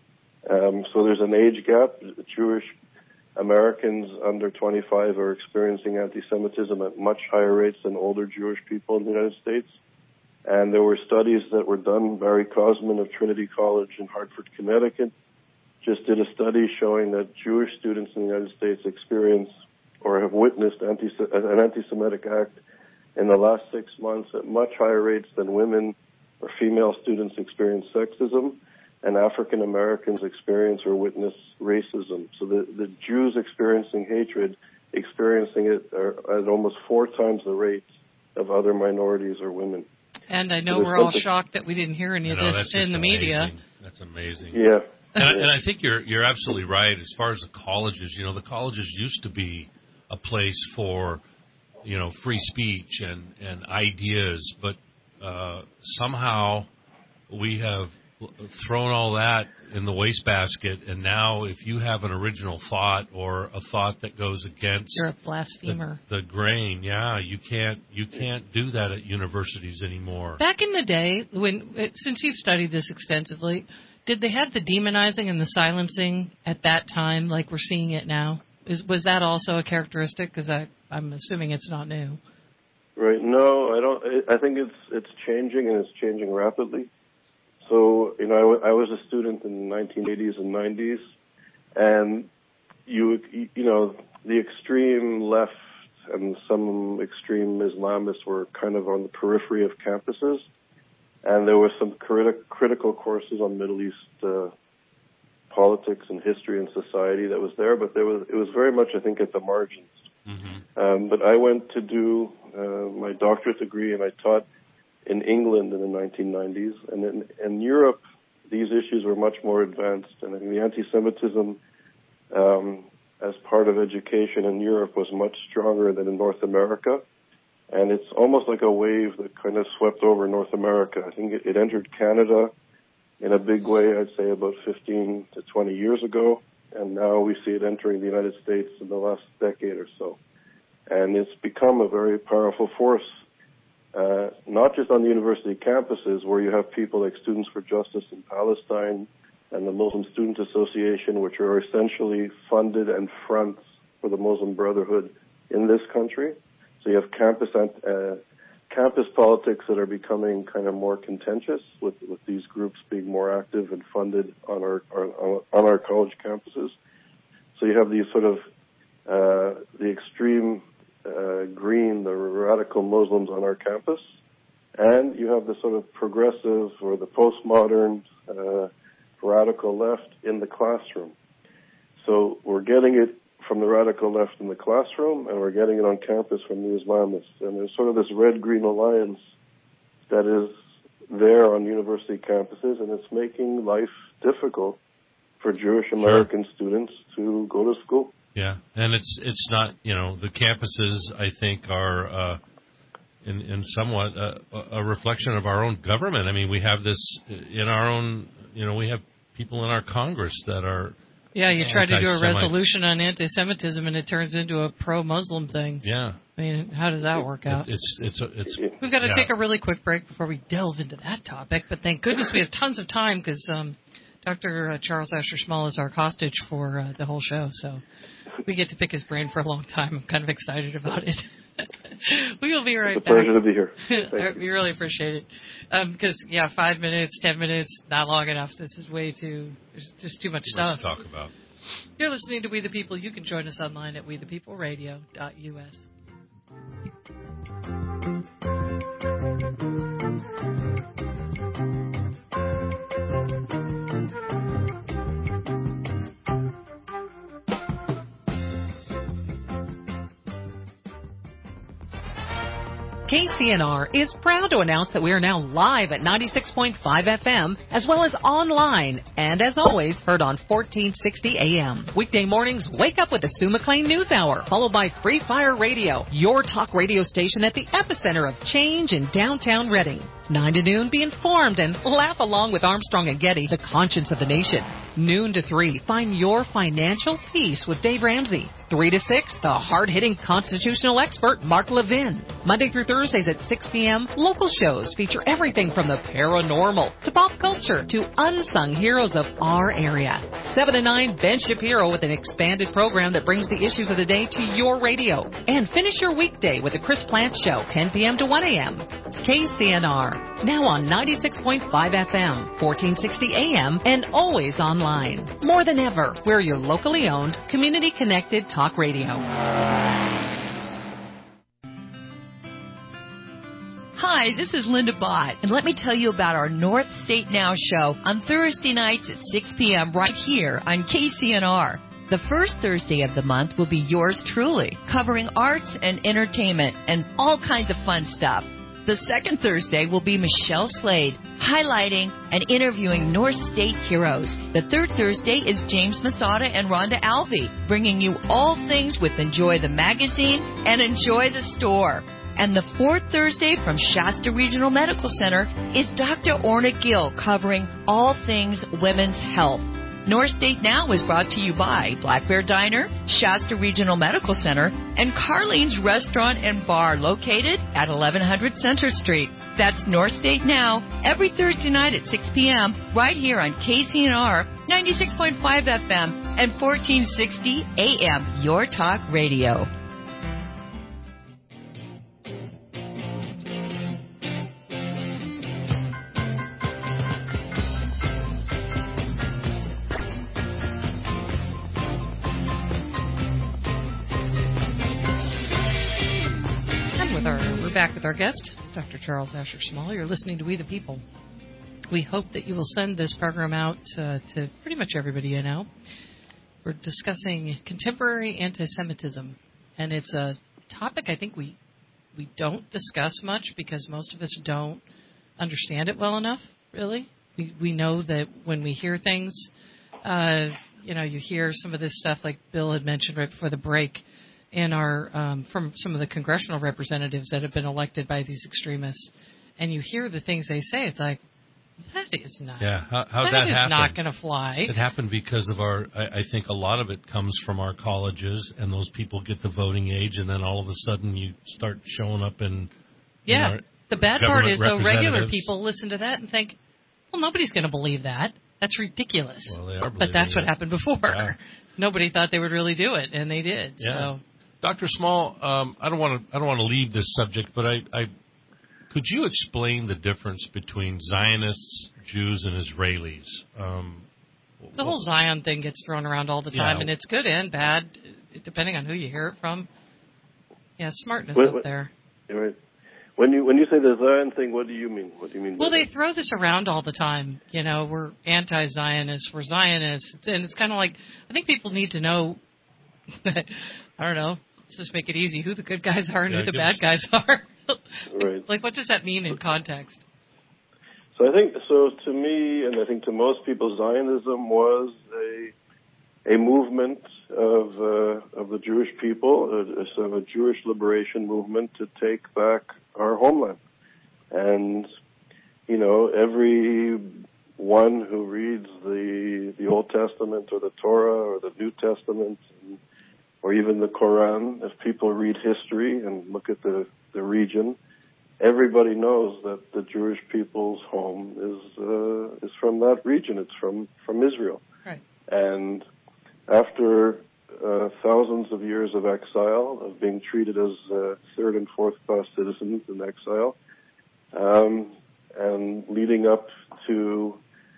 Um, so there's an age gap. Jewish Americans under twenty-five are experiencing anti-Semitism at much higher rates than older Jewish people in the United States. And there were studies that were done. Barry Cosman of Trinity College in Hartford, Connecticut, just did a study showing that Jewish students in the United States experience or have witnessed anti- an anti-Semitic act in the last six months at much higher rates than women or female students experience sexism, and African Americans experience or witness racism. So the, the Jews experiencing hatred, experiencing it are at almost four times the rate of other minorities or women. And I know so we're all shocked that we didn't hear any of know, this in the amazing. media. That's amazing. Yeah. And I, and I think you're you're absolutely right as far as the colleges. You know, the colleges used to be a place for, you know, free speech and, and ideas, but uh, somehow we have thrown all that in the wastebasket, and now if you have an original thought or a thought that goes against you're a blasphemer. The, the grain, yeah, you can't you can't do that at universities anymore. Back in the day, when since you've studied this extensively, did they have the demonizing and the silencing at that time like we're seeing it now? Is, was that also a characteristic? Because I'm assuming it's not new. Right. No, I don't. I think it's it's changing, and it's changing rapidly. So, you know, I, I was a student in the nineteen eighties and nineties, and you you know, the extreme left and some extreme Islamists were kind of on the periphery of campuses, and there were some criti- critical courses on Middle East uh, politics and history and society that was there, but there was it was very much, I think, at the margins. Mm-hmm. Um, but I went to do uh, my doctorate degree, and I taught in England in the nineteen nineties, and in, in Europe, these issues were much more advanced, and I think the anti-Semitism um, as part of education in Europe was much stronger than in North America, and it's almost like a wave that kind of swept over North America. I think it, it entered Canada in a big way, I'd say about fifteen to twenty years ago, and now we see it entering the United States in the last decade or so, and it's become a very powerful force. Uh, not just on the university campuses where you have people like Students for Justice in Palestine and the Muslim Student Association, which are essentially funded and fronts for the Muslim Brotherhood in this country. So you have campus uh, campus politics that are becoming kind of more contentious with, with these groups being more active and funded on our, our on our college campuses. So you have these sort of uh, the extreme Uh, green, the radical Muslims on our campus, and you have the sort of progressive or the postmodern uh, radical left in the classroom. So we're getting it from the radical left in the classroom, and we're getting it on campus from the Islamists. And there's sort of this red-green alliance that is there on university campuses, and it's making life difficult for Jewish American sure. students to go to school. Yeah, and it's it's not, you know, the campuses, I think, are uh, in, in somewhat a, a reflection of our own government. I mean, we have this in our own, you know, we have people in our Congress that are Yeah, you try to do a anti-Semite. resolution on anti-Semitism and it turns into a pro-Muslim thing. Yeah. I mean, how does that work out? It, it's it's it's. We've got to yeah. take a really quick break before we delve into that topic, but thank goodness we have tons of time because um, Doctor Charles Asher Small is our hostage for uh, the whole show, so we get to pick his brain for a long time. I'm kind of excited about it. We will be right it's a back. pleasure to be here. Thank We really appreciate it. Because, um, yeah, five minutes, ten minutes, not long enough. This is way too, there's just too much Too stuff. much to talk about. You're listening to We the People. You can join us online at we the people radio dot u s. K C N R is proud to announce that we are now live at ninety-six point five F M, as well as online, and as always, heard on fourteen sixty A M. Weekday mornings, wake up with the Sue McLean News Hour, followed by Free Fire Radio, your talk radio station at the epicenter of change in downtown Reading. nine to noon, be informed and laugh along with Armstrong and Getty, the conscience of the nation. Noon to three, find your financial peace with Dave Ramsey. three to six, the hard-hitting constitutional expert, Mark Levin. Monday through Thursdays at six p.m., local shows feature everything from the paranormal to pop culture to unsung heroes of our area. seven to nine, Ben Shapiro with an expanded program that brings the issues of the day to your radio. And finish your weekday with the Chris Plant Show, ten p.m. to one a.m. K C N R, now on ninety-six point five F M, fourteen sixty A M, and always online. More than ever, we're your locally owned, community-connected talk radio. Hi, this is Linda Bott, and let me tell you about our North State Now show on Thursday nights at six p.m. right here on K C N R. The first Thursday of the month will be yours truly, covering arts and entertainment and all kinds of fun stuff. The second Thursday will be Michelle Slade, highlighting and interviewing North State heroes. The third Thursday is James Masada and Rhonda Alvey, bringing you all things with Enjoy the Magazine and Enjoy the Store. And the fourth Thursday from Shasta Regional Medical Center is Doctor Orna Gill, covering all things women's health. North State Now is brought to you by Black Bear Diner, Shasta Regional Medical Center, and Carlene's Restaurant and Bar, located at eleven hundred Center Street. That's North State Now, every Thursday night at six p.m. right here on K C N R, ninety-six point five F M, and fourteen sixty A M, your talk radio. Back with our guest, Doctor Charles Asher Small. You're listening to We the People. We hope that you will send this program out uh, to pretty much everybody you know. We're discussing contemporary anti-Semitism, and it's a topic I think we we don't discuss much because most of us don't understand it well enough, really. We we know that when we hear things, uh, you know, you hear some of this stuff like Bill had mentioned right before the break, in our um, from some of the congressional representatives that have been elected by these extremists, and you hear the things they say, it's like, that is not. Yeah, how how that that is happened? not going to fly. It happened because of our. I, I think a lot of it comes from our colleges, and those people get the voting age, and then all of a sudden you start showing up in. Yeah, in our the bad part is though regular representatives. people listen to that and think, well, nobody's going to believe that. That's ridiculous. Well, they are. But that's it. what happened before. Yeah. Nobody thought they would really do it, and they did. Yeah. So. Doctor Small, um, I don't want to. I don't want to leave this subject, but I, I could you explain the difference between Zionists, Jews, and Israelis? Um, the whole Zion thing gets thrown around all the time, yeah. and it's good and bad, depending on who you hear it from. Yeah, smartness when, up when, there. Right. When you when you say the Zion thing, what do you mean? What do you mean? Well, by they that? throw this around all the time. You know, we're anti-Zionists, we're Zionists, and it's kind of like I think people need to know. I don't know. Let's just make it easy. Who the good guys are and Yeah, who the give bad us- guys are. Right. Like, what does that mean in context? So I think, so to me, and I think to most people, Zionism was a a movement of uh, of the Jewish people, a, a sort of a Jewish liberation movement to take back our homeland. And, you know, every one who reads the the Old Testament or the Torah or the New Testament and, or even the Quran, if people read history and look at the, the region, everybody knows that the Jewish people's home is uh, is from that region. It's from, from Israel. Right. And after uh, thousands of years of exile, of being treated as uh, third and fourth class citizens in exile, um, and leading up to,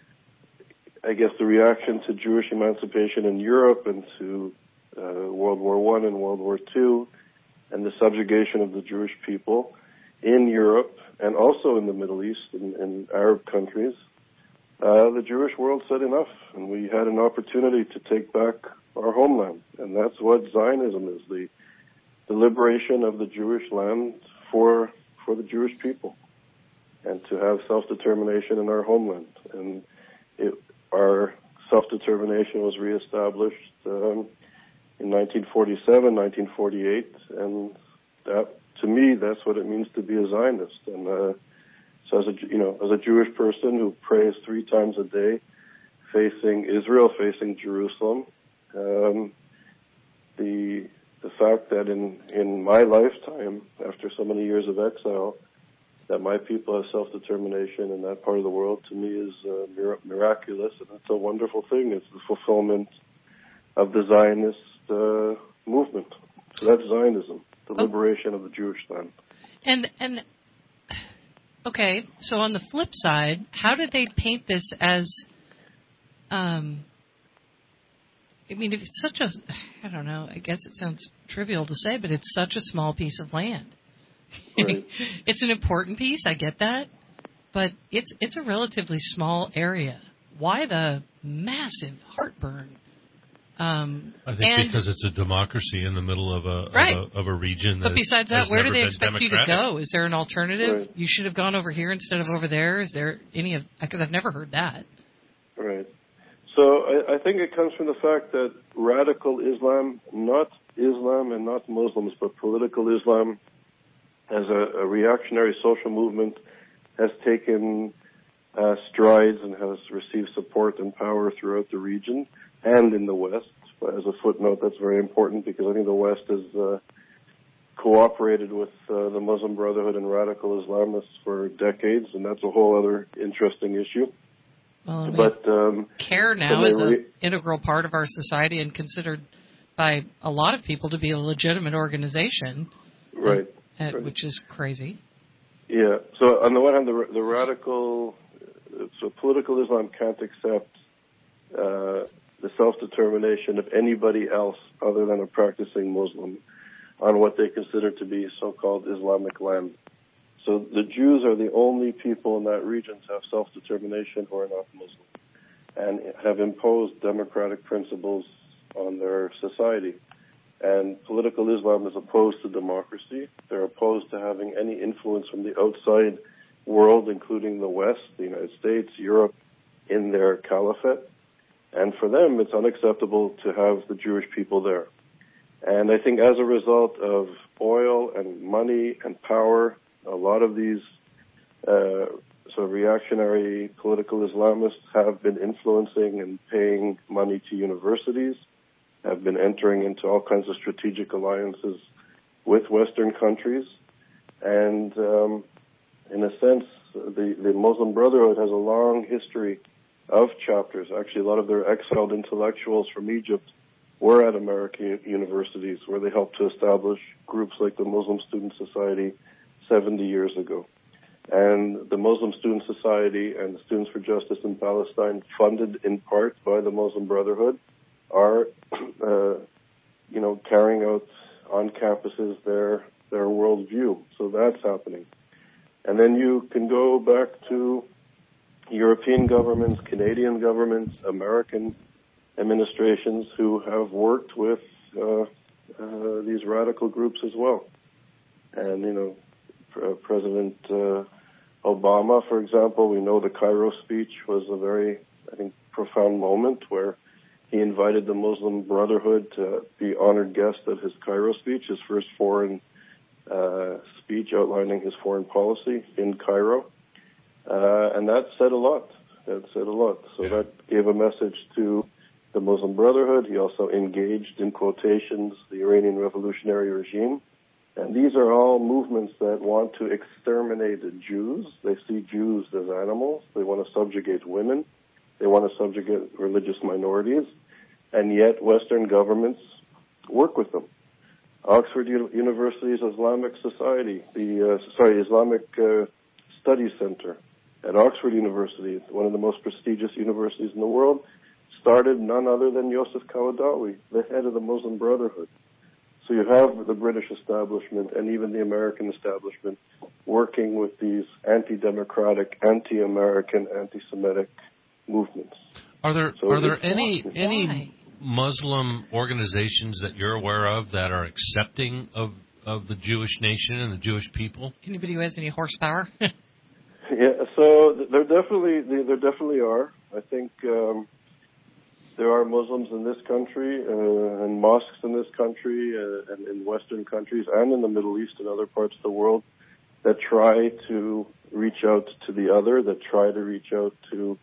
I guess, the reaction to Jewish emancipation in Europe and to uh, World War One and World War Two, and the subjugation of the Jewish people in Europe and also in the Middle East and in Arab countries, uh, the Jewish world said enough, and we had an opportunity to take back our homeland. And that's what Zionism is, the, the liberation of the Jewish land for for the Jewish people, and to have self-determination in our homeland. And it, our self-determination was reestablished um, in nineteen forty-seven, nineteen forty-eight, and that, to me, that's what it means to be a Zionist. And uh, so, as a you know, as a Jewish person who prays three times a day, facing Israel, facing Jerusalem, um, the the fact that in in my lifetime, after so many years of exile, that my people have self-determination in that part of the world, to me is uh, mir- miraculous, and it's a wonderful thing. It's the fulfillment of the Zionist uh, movement. So that's Zionism, the liberation of the Jewish land. And, and okay, so on the flip side, how did they paint this as, um, I mean, if it's such a, I don't know, I guess it sounds trivial to say, but it's such a small piece of land. Right. It's an important piece, I get that, but it's it's a relatively small area. Why the massive heartburn? Um, I think and, because it's a democracy in the middle of a right. of a, of a region. But that besides that, where do they expect democratic. you to go? Is there an alternative? Right. You should have gone over here instead of over there. Is there any of? Because I've never heard that. Right. So I, I think it comes from the fact that radical Islam, not Islam and not Muslims, but political Islam, as a, a reactionary social movement, has taken uh, strides and has received support and power throughout the region and in the West. But as a footnote, that's very important because I think the West has uh, cooperated with uh, the Muslim Brotherhood and radical Islamists for decades, and that's a whole other interesting issue. Well, I mean, but um, CARE now is re- an integral part of our society and considered by a lot of people to be a legitimate organization. Right. Uh, right. Which is crazy. Yeah. So on the one hand, the, the radical, so political Islam can't accept uh, the self-determination of anybody else other than a practicing Muslim on what they consider to be so-called Islamic land. So the Jews are the only people in that region to have self-determination who are not Muslim and have imposed democratic principles on their society. And political Islam is opposed to democracy. They're opposed to having any influence from the outside world, including the West, the United States, Europe, in their caliphate. And for them, it's unacceptable to have the Jewish people there. And I think as a result of oil and money and power, a lot of these uh, sort of reactionary political Islamists have been influencing and paying money to universities, have been entering into all kinds of strategic alliances with Western countries. And um, in a sense, the, the Muslim Brotherhood has a long history of chapters. Actually, a lot of their exiled intellectuals from Egypt were at American universities where they helped to establish groups like the Muslim Student Society seventy years ago. And the Muslim Student Society and the Students for Justice in Palestine, funded in part by the Muslim Brotherhood, are, uh, you know, carrying out on campuses their their worldview. So that's happening. And then you can go back to European governments, Canadian governments, American administrations who have worked with uh, uh, these radical groups as well. And, you know, uh, President uh, Obama, for example, we know the Cairo speech was a very, I think, profound moment where he invited the Muslim Brotherhood to be honored guest at his Cairo speech, his first foreign uh, speech outlining his foreign policy in Cairo. Uh, and that said a lot. That said a lot. So yeah. that gave a message to the Muslim Brotherhood. He also engaged, in quotations, the Iranian revolutionary regime. And these are all movements that want to exterminate the Jews. They see Jews as animals. They want to subjugate women. They want to subjugate religious minorities. And yet Western governments work with them. Oxford U- University's Islamic Society, the, uh, sorry, Islamic uh, Studies Center at Oxford University, one of the most prestigious universities in the world, started none other than Yosef Qaradawi, the head of the Muslim Brotherhood. So you have the British establishment and even the American establishment working with these anti-democratic, anti-American, anti-Semitic movements. Are there so are there any Why? any Muslim organizations that you're aware of that are accepting of, of the Jewish nation and the Jewish people? Anybody who has any horsepower? Yeah, so there definitely there definitely are. I think um, there are Muslims in this country uh, and mosques in this country uh, and in Western countries and in the Middle East and other parts of the world that try to reach out to the other, that try to reach out to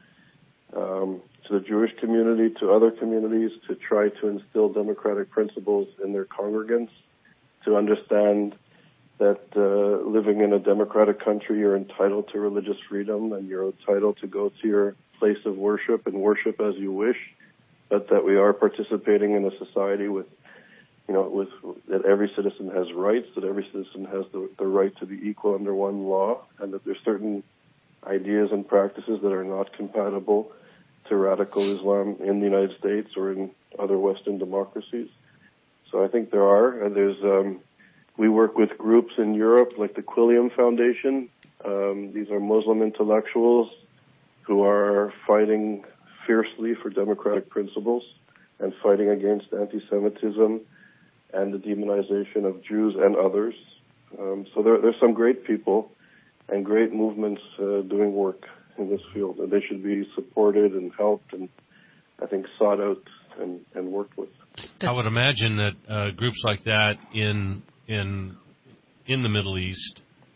um, to the Jewish community, to other communities, to try to instill democratic principles in their congregants, to understand that uh, living in a democratic country, you're entitled to religious freedom and you're entitled to go to your place of worship and worship as you wish, but that we are participating in a society with, you know, with that every citizen has rights, that every citizen has the, the right to be equal under one law, and that there's certain ideas and practices that are not compatible to radical Islam in the United States or in other Western democracies. So I think there are, and there's, um, we work with groups in Europe like the Quilliam Foundation. Um, these are Muslim intellectuals who are fighting fiercely for democratic principles and fighting against anti-Semitism and the demonization of Jews and others. Um, so there, there's some great people and great movements uh, doing work in this field, and they should be supported and helped and, I think, sought out and, and worked with. I would imagine that uh, groups like that in in in the Middle East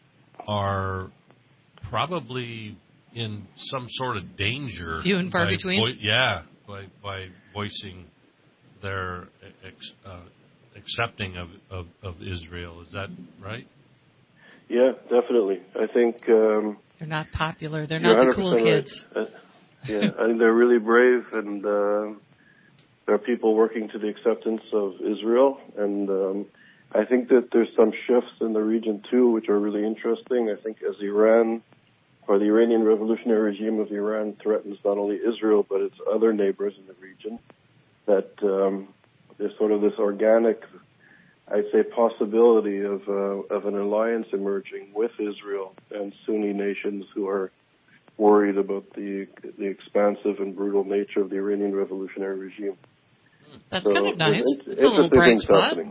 are probably in some sort of danger. Few and far between? Vo- yeah, by by voicing their ex, uh, accepting of, of, of Israel. Is that right? Yeah, definitely. I think um, they're not popular. They're not the cool kids. Right. Uh, yeah, I think they're really brave, and uh, there are people working to the acceptance of Israel, and um, I think that there's some shifts in the region too, which are really interesting. I think as Iran, or the Iranian revolutionary regime of Iran, threatens not only Israel but its other neighbors in the region, that um, there's sort of this organic, I'd say, possibility of uh, of an alliance emerging with Israel and Sunni nations who are worried about the the expansive and brutal nature of the Iranian revolutionary regime. That's so kind of nice. It's, it's a little bright spot. Happening.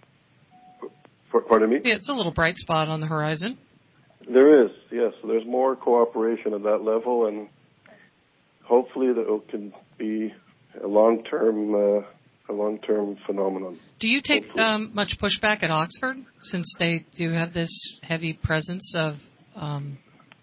Pardon me? Yeah, it's a little bright spot on the horizon. There is, yes. So there's more cooperation at that level, and hopefully that it can be a long-term, uh, a long-term phenomenon. Do you take um, much pushback at Oxford, since they do have this heavy presence of um,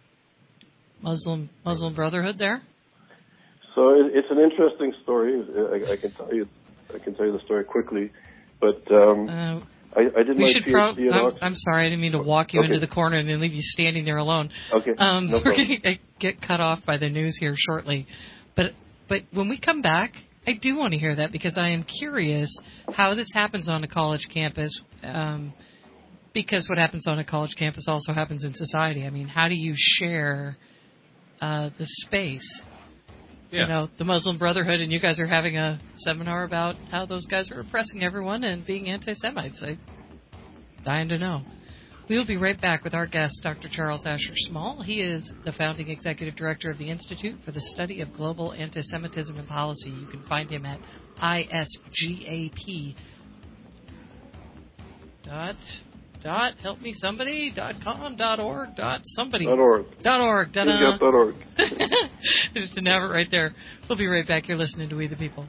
Muslim Muslim Brotherhood there? So it, it's an interesting story. I, I can tell you, I can tell you the story quickly, but. Um, uh, I, I did we my should PhD pro- at I'm, Oxford. I'm sorry, I didn't mean to walk you okay. into the corner and then leave you standing there alone. Okay, um, no we're problem. going to get cut off by the news here shortly. But but when we come back, I do want to hear that, because I am curious how this happens on a college campus, um, because what happens on a college campus also happens in society. I mean, how do you share uh, the space? Yeah. You know, the Muslim Brotherhood, and you guys are having a seminar about how those guys are oppressing everyone and being anti-Semites. I'm dying to know. We will be right back with our guest, Doctor Charles Asher Small. He is the founding executive director of the Institute for the Study of Global Anti-Semitism and Policy. You can find him at I S G A P dot dot help me somebody dot com dot org dot somebody dot org dot org dot org. Just an hour right there. We'll be right back. You're listening to We the People.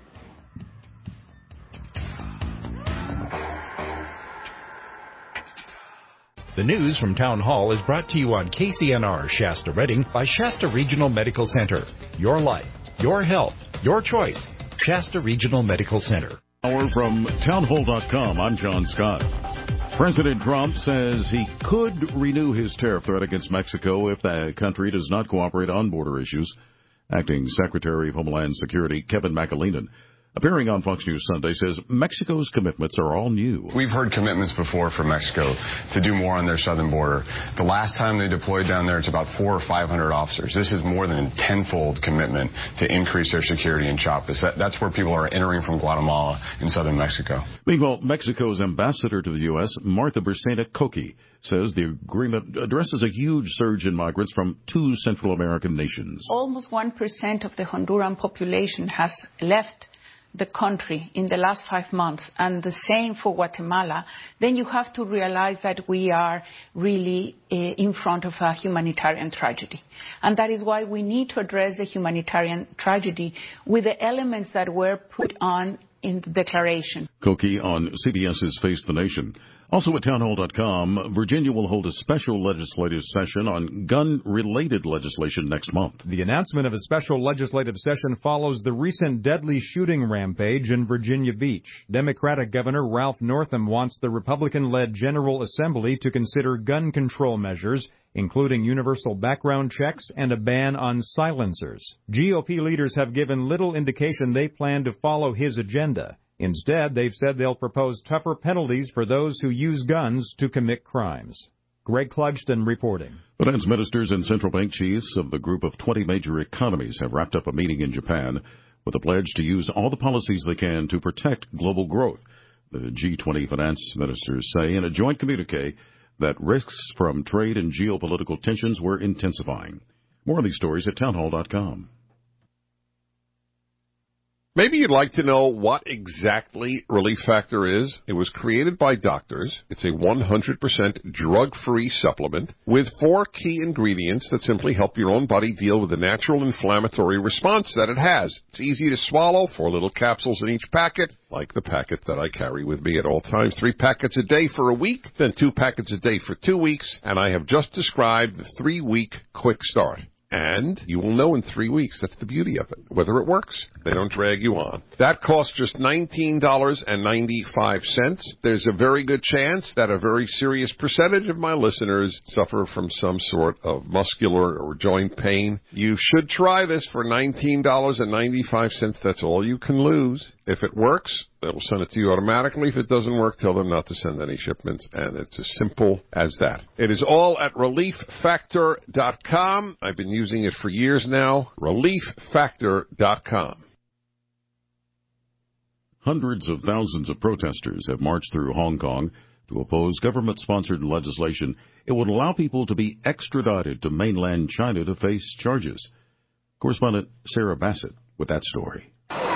The news from Town Hall is brought to you on K C N R Shasta Redding by Shasta Regional Medical Center. Your life, your health, your choice. Shasta Regional Medical Center. Hour from townhall dot com. I'm John Scott. President Trump says he could renew his tariff threat against Mexico if the country does not cooperate on border issues. Acting Secretary of Homeland Security Kevin McAleenan, appearing on Fox News Sunday, says Mexico's commitments are all new. We've heard commitments before from Mexico to do more on their southern border. The last time they deployed down there, it's about four or five hundred officers. This is more than a tenfold commitment to increase their security in Chiapas. That, that's where people are entering from Guatemala in southern Mexico. Meanwhile, Mexico's ambassador to the U S, Martha Bersena Coqui, says the agreement addresses a huge surge in migrants from two Central American nations. Almost one percent of the Honduran population has left the country in the last five months, and the same for Guatemala, then you have to realize that we are really uh, in front of a humanitarian tragedy. And that is why we need to address the humanitarian tragedy with the elements that were put on in the declaration. Coqui on C B S's Face the Nation. Also at townhall dot com, Virginia will hold a special legislative session on gun-related legislation next month. The announcement of a special legislative session follows the recent deadly shooting rampage in Virginia Beach. Democratic Governor Ralph Northam wants the Republican-led General Assembly to consider gun control measures, including universal background checks and a ban on silencers. G O P leaders have given little indication they plan to follow his agenda. Instead, they've said they'll propose tougher penalties for those who use guns to commit crimes. Greg Clugston reporting. Finance ministers and central bank chiefs of the group of twenty major economies have wrapped up a meeting in Japan with a pledge to use all the policies they can to protect global growth. The G twenty finance ministers say in a joint communique that risks from trade and geopolitical tensions were intensifying. More of these stories at townhall dot com. Maybe you'd like to know what exactly Relief Factor is. It was created by doctors. It's a one hundred percent drug-free supplement with four key ingredients that simply help your own body deal with the natural inflammatory response that it has. It's easy to swallow, four little capsules in each packet, like the packet that I carry with me at all times. Three packets a day for a week, then two packets a day for two weeks, and I have just described the three-week quick start. And you will know in three weeks. That's the beauty of it. Whether it works, they don't drag you on. That costs just nineteen dollars and ninety-five cents. There's a very good chance that a very serious percentage of my listeners suffer from some sort of muscular or joint pain. You should try this for nineteen dollars and ninety-five cents. That's all you can lose. If it works, they will send it to you automatically. If it doesn't work, tell them not to send any shipments, and it's as simple as that. It is all at relief factor dot com. I've been using it for years now. relief factor dot com. Hundreds of thousands of protesters have marched through Hong Kong to oppose government-sponsored legislation. It would allow people to be extradited to mainland China to face charges. Correspondent Sarah Bassett with that story.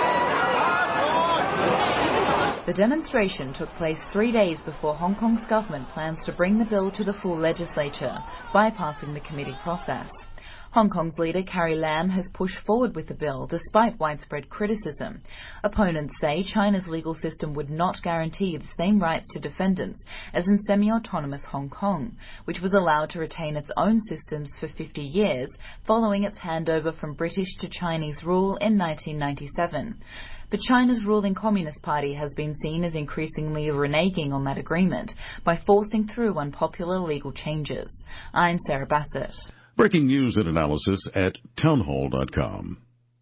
The demonstration took place three days before Hong Kong's government plans to bring the bill to the full legislature, bypassing the committee process. Hong Kong's leader Carrie Lam has pushed forward with the bill despite widespread criticism. Opponents say China's legal system would not guarantee the same rights to defendants as in semi-autonomous Hong Kong, which was allowed to retain its own systems for fifty years following its handover from British to Chinese rule in nineteen ninety-seven. But China's ruling Communist Party has been seen as increasingly reneging on that agreement by forcing through unpopular legal changes. I'm Sarah Bassett. Breaking news and analysis at townhall dot com.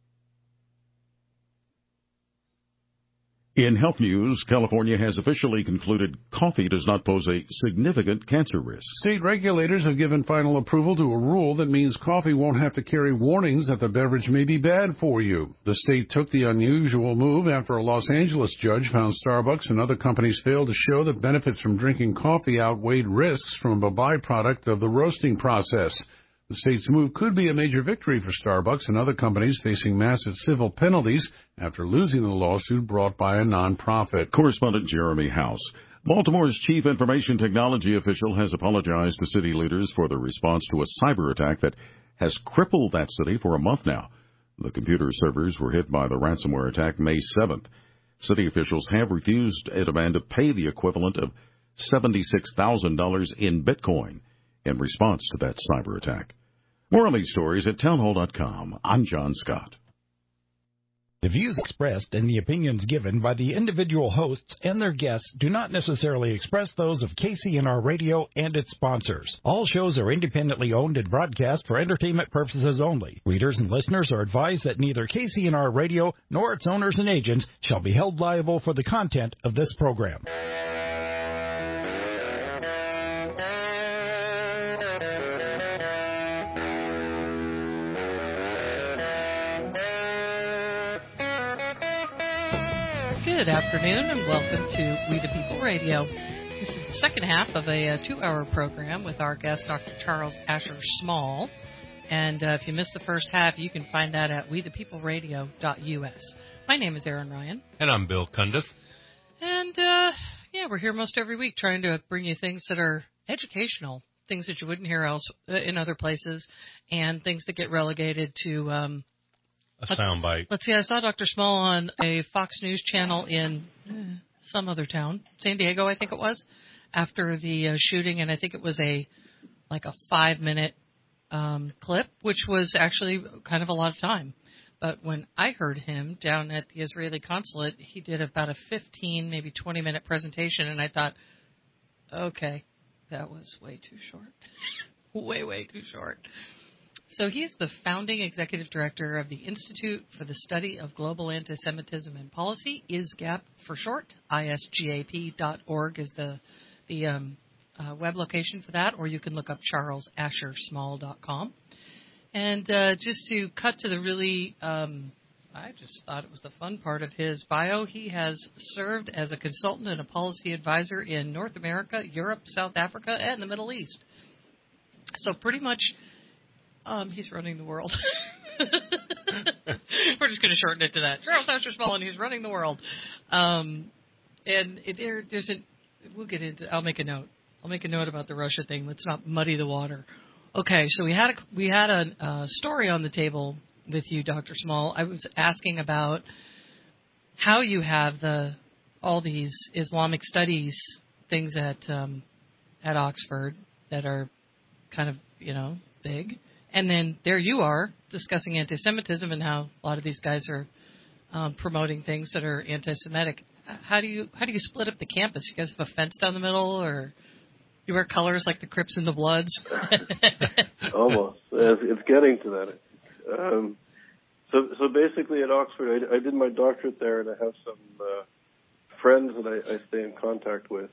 In health news, California has officially concluded coffee does not pose a significant cancer risk. State regulators have given final approval to a rule that means coffee won't have to carry warnings that the beverage may be bad for you. The state took the unusual move after a Los Angeles judge found Starbucks and other companies failed to show that benefits from drinking coffee outweighed risks from a byproduct of the roasting process. The state's move could be a major victory for Starbucks and other companies facing massive civil penalties after losing the lawsuit brought by a nonprofit. Correspondent Jeremy House. Baltimore's chief information technology official has apologized to city leaders for the response to a cyber attack that has crippled that city for a month now. The computer servers were hit by the ransomware attack May seventh. City officials have refused a demand to pay the equivalent of seventy-six thousand dollars in Bitcoin in response to that cyber attack. More on these stories at townhall dot com. I'm John Scott. The views expressed and the opinions given by the individual hosts and their guests do not necessarily express those of K C N R Radio and its sponsors. All shows are independently owned and broadcast for entertainment purposes only. Readers and listeners are advised that neither K C N R Radio nor its owners and agents shall be held liable for the content of this program. Good afternoon and welcome to We the People Radio. This is the second half of a, a two-hour program with our guest, Doctor Charles Asher Small. And uh, if you missed the first half, you can find that at we the people radio dot U S. My name is Erin Ryan. And I'm Bill Cundiff. And, uh, yeah, we're here most every week trying to bring you things that are educational, things that you wouldn't hear else uh, in other places, and things that get relegated to... Um, A soundbite. Let's see, I saw Doctor Small on a Fox News channel in uh, some other town, San Diego, I think it was, after the uh, shooting, and I think it was a like a five-minute um, clip, which was actually kind of a lot of time. But when I heard him down at the Israeli consulate, he did about a fifteen, maybe twenty-minute presentation, and I thought, okay, that was way too short. way, way too short. So he is the founding executive director of the Institute for the Study of Global Anti-Semitism and Policy, I S G A P for short. I S G A P dot org is the the um, uh, web location for that, or you can look up charles asher small dot com. And uh, just to cut to the really, um, I just thought it was the fun part of his bio, he has served as a consultant and a policy advisor in North America, Europe, South Africa, and the Middle East. So pretty much... Um, he's running the world. We're just going to shorten it to that. Charles Asher Small, and he's running the world. Um, and it, there, there's a. We'll get into. I'll make a note. I'll make a note about the Russia thing. Let's not muddy the water. Okay, so we had a we had a, a story on the table with you, Doctor Small. I was asking about how you have the all these Islamic studies things at um, at Oxford that are kind of you know big. And then there you are discussing anti-Semitism and how a lot of these guys are um, promoting things that are anti-Semitic. How do you how do you split up the campus? You guys have a fence down the middle, or you wear colors like the Crips and the Bloods? Almost. It's, it's getting to that. Um, so so basically at Oxford, I, I did my doctorate there, and I have some uh, friends that I, I stay in contact with.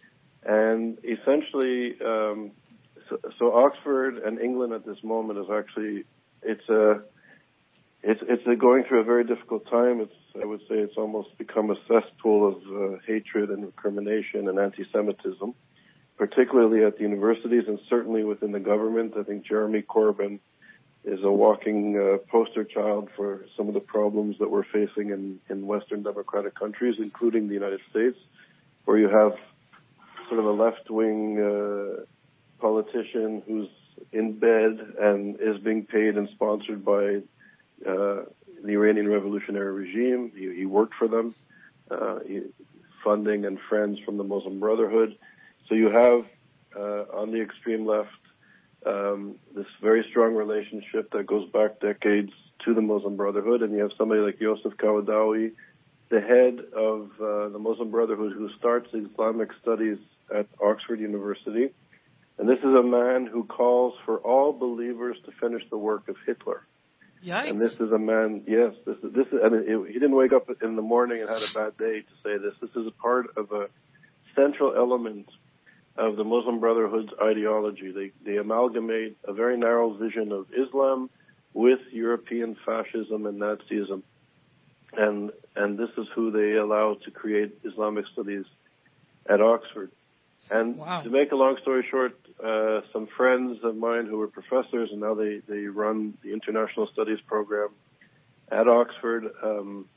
And essentially... Um, So, so Oxford and England at this moment is actually it's a it's it's a going through a very difficult time. It's I would say it's almost become a cesspool of uh, hatred and recrimination and anti-Semitism, particularly at the universities and certainly within the government. I think Jeremy Corbyn is a walking uh, poster child for some of the problems that we're facing in, in Western democratic countries, including the United States, where you have sort of a left-wing uh, politician who's in bed and is being paid and sponsored by uh, the Iranian revolutionary regime. He, he worked for them, uh, he, funding and friends from the Muslim Brotherhood. So you have uh, on the extreme left um, this very strong relationship that goes back decades to the Muslim Brotherhood, and you have somebody like Yosef Qaradawi, the head of uh, the Muslim Brotherhood, who starts Islamic studies at Oxford University. And this is a man who calls for all believers to finish the work of Hitler. Yikes. And this is a man, yes, this is, this is, and it, he didn't wake up in the morning and had a bad day to say this. This is a part of a central element of the Muslim Brotherhood's ideology. They, they amalgamate a very narrow vision of Islam with European fascism and Nazism. And, and this is who they allow to create Islamic studies at Oxford. And wow. To make a long story short, uh, some friends of mine who were professors and now they, they run the International Studies program at Oxford um,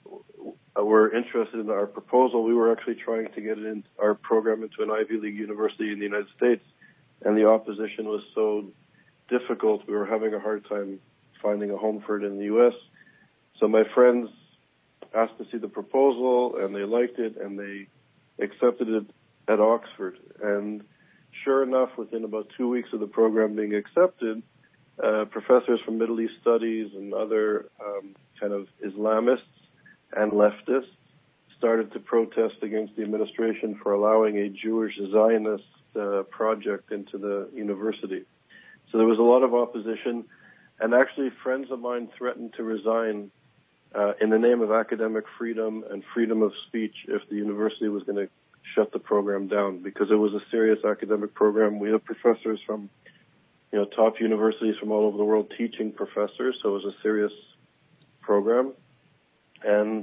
were interested in our proposal. We were actually trying to get it in our program into an Ivy League university in the United States, and the opposition was so difficult we were having a hard time finding a home for it in the U S. So my friends asked to see the proposal, and they liked it, and they accepted it at Oxford. And sure enough, within about two weeks of the program being accepted, uh, professors from Middle East Studies and other um, kind of Islamists and leftists started to protest against the administration for allowing a Jewish Zionist uh, project into the university. So there was a lot of opposition, and actually friends of mine threatened to resign uh, in the name of academic freedom and freedom of speech if the university was going to shut the program down, because it was a serious academic program. We have professors from, you know, top universities from all over the world teaching professors, so it was a serious program. And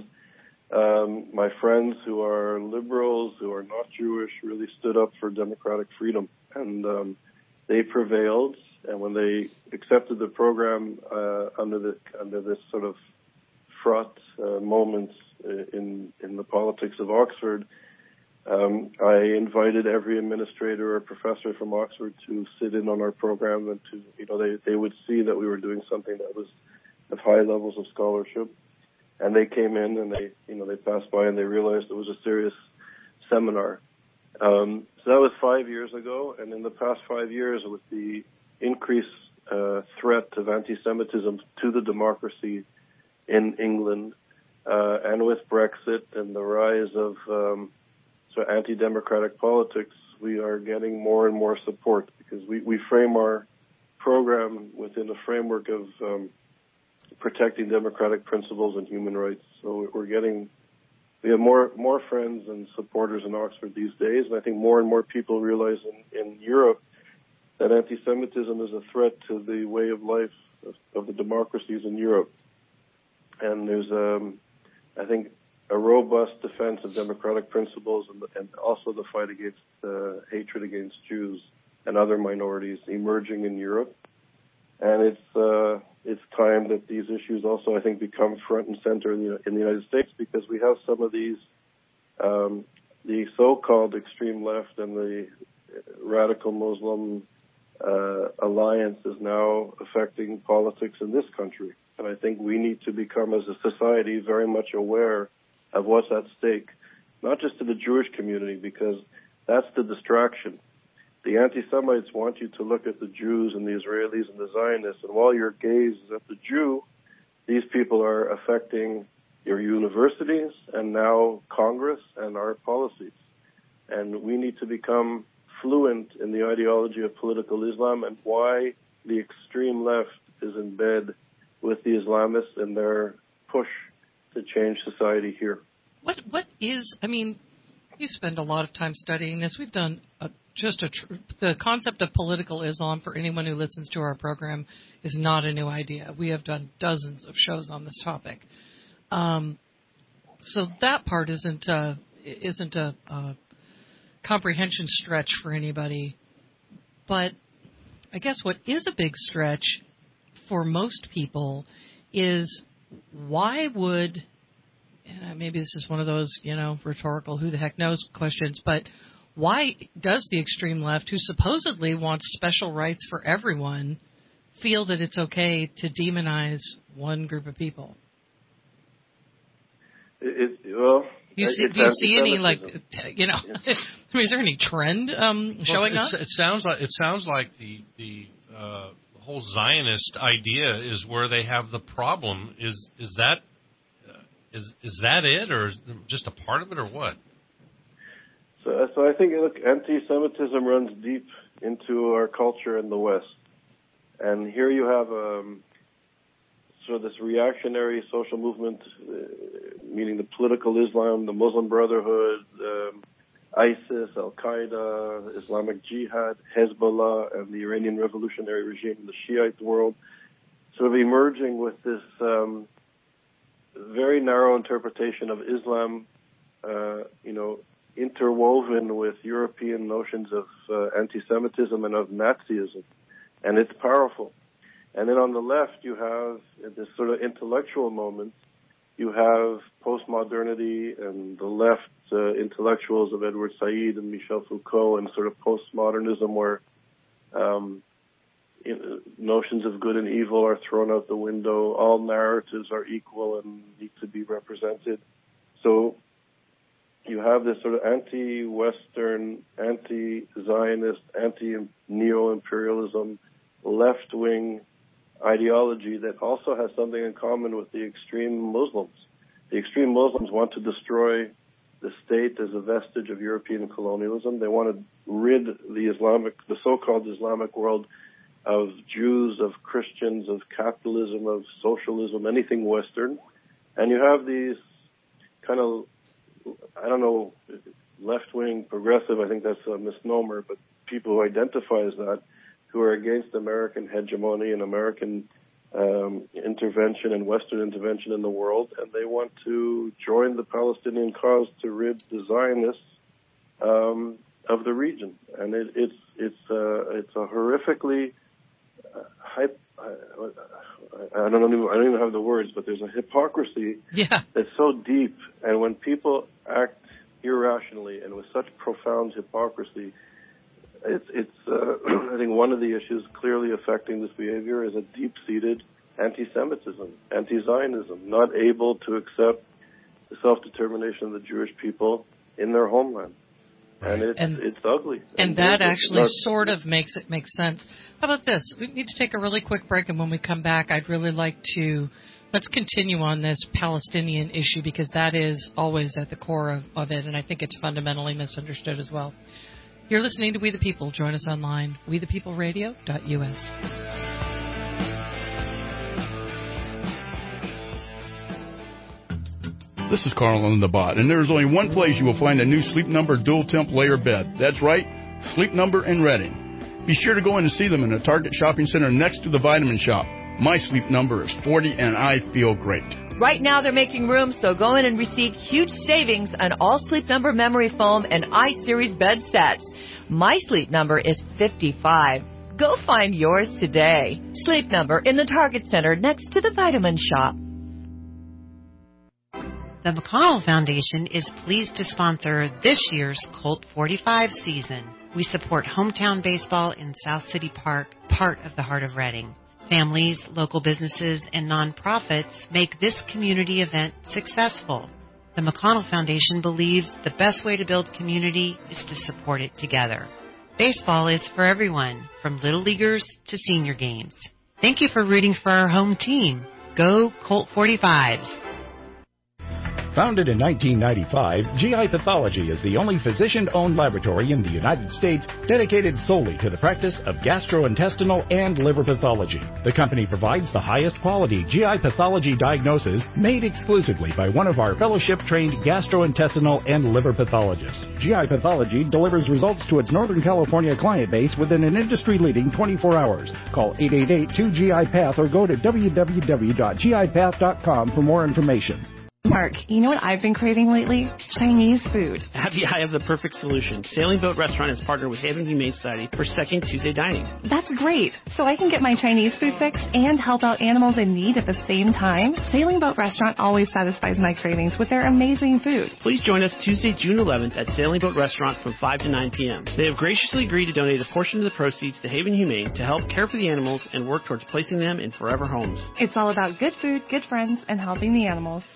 um, my friends who are liberals, who are not Jewish, really stood up for democratic freedom, and um, they prevailed. And when they accepted the program uh, under the under this sort of fraught uh, moment in in the politics of Oxford, um, I invited every administrator or professor from Oxford to sit in on our program, and to, you know, they they would see that we were doing something that was of high levels of scholarship. And they came in and they, you know, they passed by and they realized it was a serious seminar. Um, so that was five years ago, and in the past five years, with the increased uh, threat of anti-Semitism to the democracy in England, uh, and with Brexit and the rise of um, so anti-democratic politics, we are getting more and more support, because we, we frame our program within a framework of um, protecting democratic principles and human rights. So we're getting, we have more more friends and supporters in Oxford these days, and I think more and more people realize in, in Europe that anti-Semitism is a threat to the way of life of, of the democracies in Europe. And there's, um, I think, a robust defense of democratic principles, and, and also the fight against uh, hatred against Jews and other minorities emerging in Europe. And it's uh, it's time that these issues also, I think, become front and center in the, in the United States, because we have some of these, um, the so-called extreme left and the radical Muslim uh, alliance is now affecting politics in this country. And I think we need to become, as a society, very much aware of what's at stake, not just to the Jewish community, because that's the distraction. The anti-Semites want you to look at the Jews and the Israelis and the Zionists, and while your gaze is at the Jew, these people are affecting your universities and now Congress and our policies. And we need to become fluent in the ideology of political Islam and why the extreme left is in bed with the Islamists and their push to change society here. What What is, I mean, you spend a lot of time studying this. We've done a Just a tr- the concept of political Islam, for anyone who listens to our program, is not a new idea. We have done dozens of shows on this topic, um, so that part isn't a, isn't a, a comprehension stretch for anybody. But I guess what is a big stretch for most people is, why would, uh, maybe this is one of those, you know, rhetorical who the heck knows questions, but why does the extreme left, who supposedly wants special rights for everyone, feel that it's okay to demonize one group of people? It, it, well, you see, do you see any, like, you know, yeah. I mean, is there any trend um, showing well, up? It sounds like it sounds like the the uh, whole Zionist idea is where they have the problem. Is is that uh, is is that it, or is it just a part of it, or what? So, so I think, look, anti-Semitism runs deep into our culture in the West. And here you have um, sort of this reactionary social movement, uh, meaning the political Islam, the Muslim Brotherhood, um, ISIS, Al-Qaeda, Islamic Jihad, Hezbollah, and the Iranian revolutionary regime in the Shiite world, sort of emerging with this um, very narrow interpretation of Islam, uh, you know, interwoven with European notions of uh, anti-Semitism and of Nazism, and it's powerful. And then on the left, you have at this sort of intellectual moment, you have postmodernity and the left uh, intellectuals of Edward Said and Michel Foucault, and sort of postmodernism, where um, you know, notions of good and evil are thrown out the window. All narratives are equal and need to be represented. So you have this sort of anti-Western, anti-Zionist, anti-neo-imperialism, left-wing ideology that also has something in common with the extreme Muslims. The extreme Muslims want to destroy the state as a vestige of European colonialism. They want to rid the Islamic, the so-called Islamic world of Jews, of Christians, of capitalism, of socialism, anything Western. And you have these kind of, I don't know, left-wing progressive, I think that's a misnomer, but people who identify as that, who are against American hegemony and American um, intervention and Western intervention in the world, and they want to join the Palestinian cause to rid the Zionists um, of the region. And it, it's it's uh, it's a horrifically uh, hype. I, I don't even I don't even have the words, but there's a hypocrisy yeah. that's so deep, and when people act irrationally and with such profound hypocrisy, it's it's. Uh, I think one of the issues clearly affecting this behavior is a deep-seated anti-Semitism, anti-Zionism, not able to accept the self-determination of the Jewish people in their homeland. And it's, and, it's ugly. And, and that it's actually not, sort of makes it make sense. How about this? We need to take a really quick break, and when we come back, I'd really like to, let's continue on this Palestinian issue, because that is always at the core of, of it, and I think it's fundamentally misunderstood as well. You're listening to We the People. Join us online, we the people radio dot U S. This is Carl on the Bot, and there is only one place you will find a new Sleep Number dual temp layer bed. That's right, Sleep Number in Reading. Be sure to go in and see them in the Target shopping center next to the Vitamin Shop. My Sleep Number is forty, and I feel great. Right now they're making room, so go in and receive huge savings on all Sleep Number memory foam and I-Series bed sets. My Sleep Number is fifty-five. Go find yours today. Sleep Number in the Target Center next to the Vitamin Shop. The McConnell Foundation is pleased to sponsor this year's Colt forty-five season. We support hometown baseball in South City Park, part of the heart of Reading. Families, local businesses, and nonprofits make this community event successful. The McConnell Foundation believes the best way to build community is to support it together. Baseball is for everyone, from little leaguers to senior games. Thank you for rooting for our home team. Go Colt forty-fives. Founded in nineteen ninety-five, G I Pathology is the only physician-owned laboratory in the United States dedicated solely to the practice of gastrointestinal and liver pathology. The company provides the highest quality G I pathology diagnosis made exclusively by one of our fellowship-trained gastrointestinal and liver pathologists. G I Pathology delivers results to its Northern California client base within an industry-leading twenty-four hours. Call eight eight eight, two G I Path or go to w w w dot g i path dot com for more information. Mark, you know what I've been craving lately? Chinese food. Happy I have the perfect solution. Sailing Boat Restaurant has partnered with Haven Humane Society for Second Tuesday Dining. That's great. So I can get my Chinese food fix and help out animals in need at the same time. Sailing Boat Restaurant always satisfies my cravings with their amazing food. Please join us Tuesday, June eleventh at Sailing Boat Restaurant from five to nine p.m. They have graciously agreed to donate a portion of the proceeds to Haven Humane to help care for the animals and work towards placing them in forever homes. It's all about good food, good friends, and helping the animals.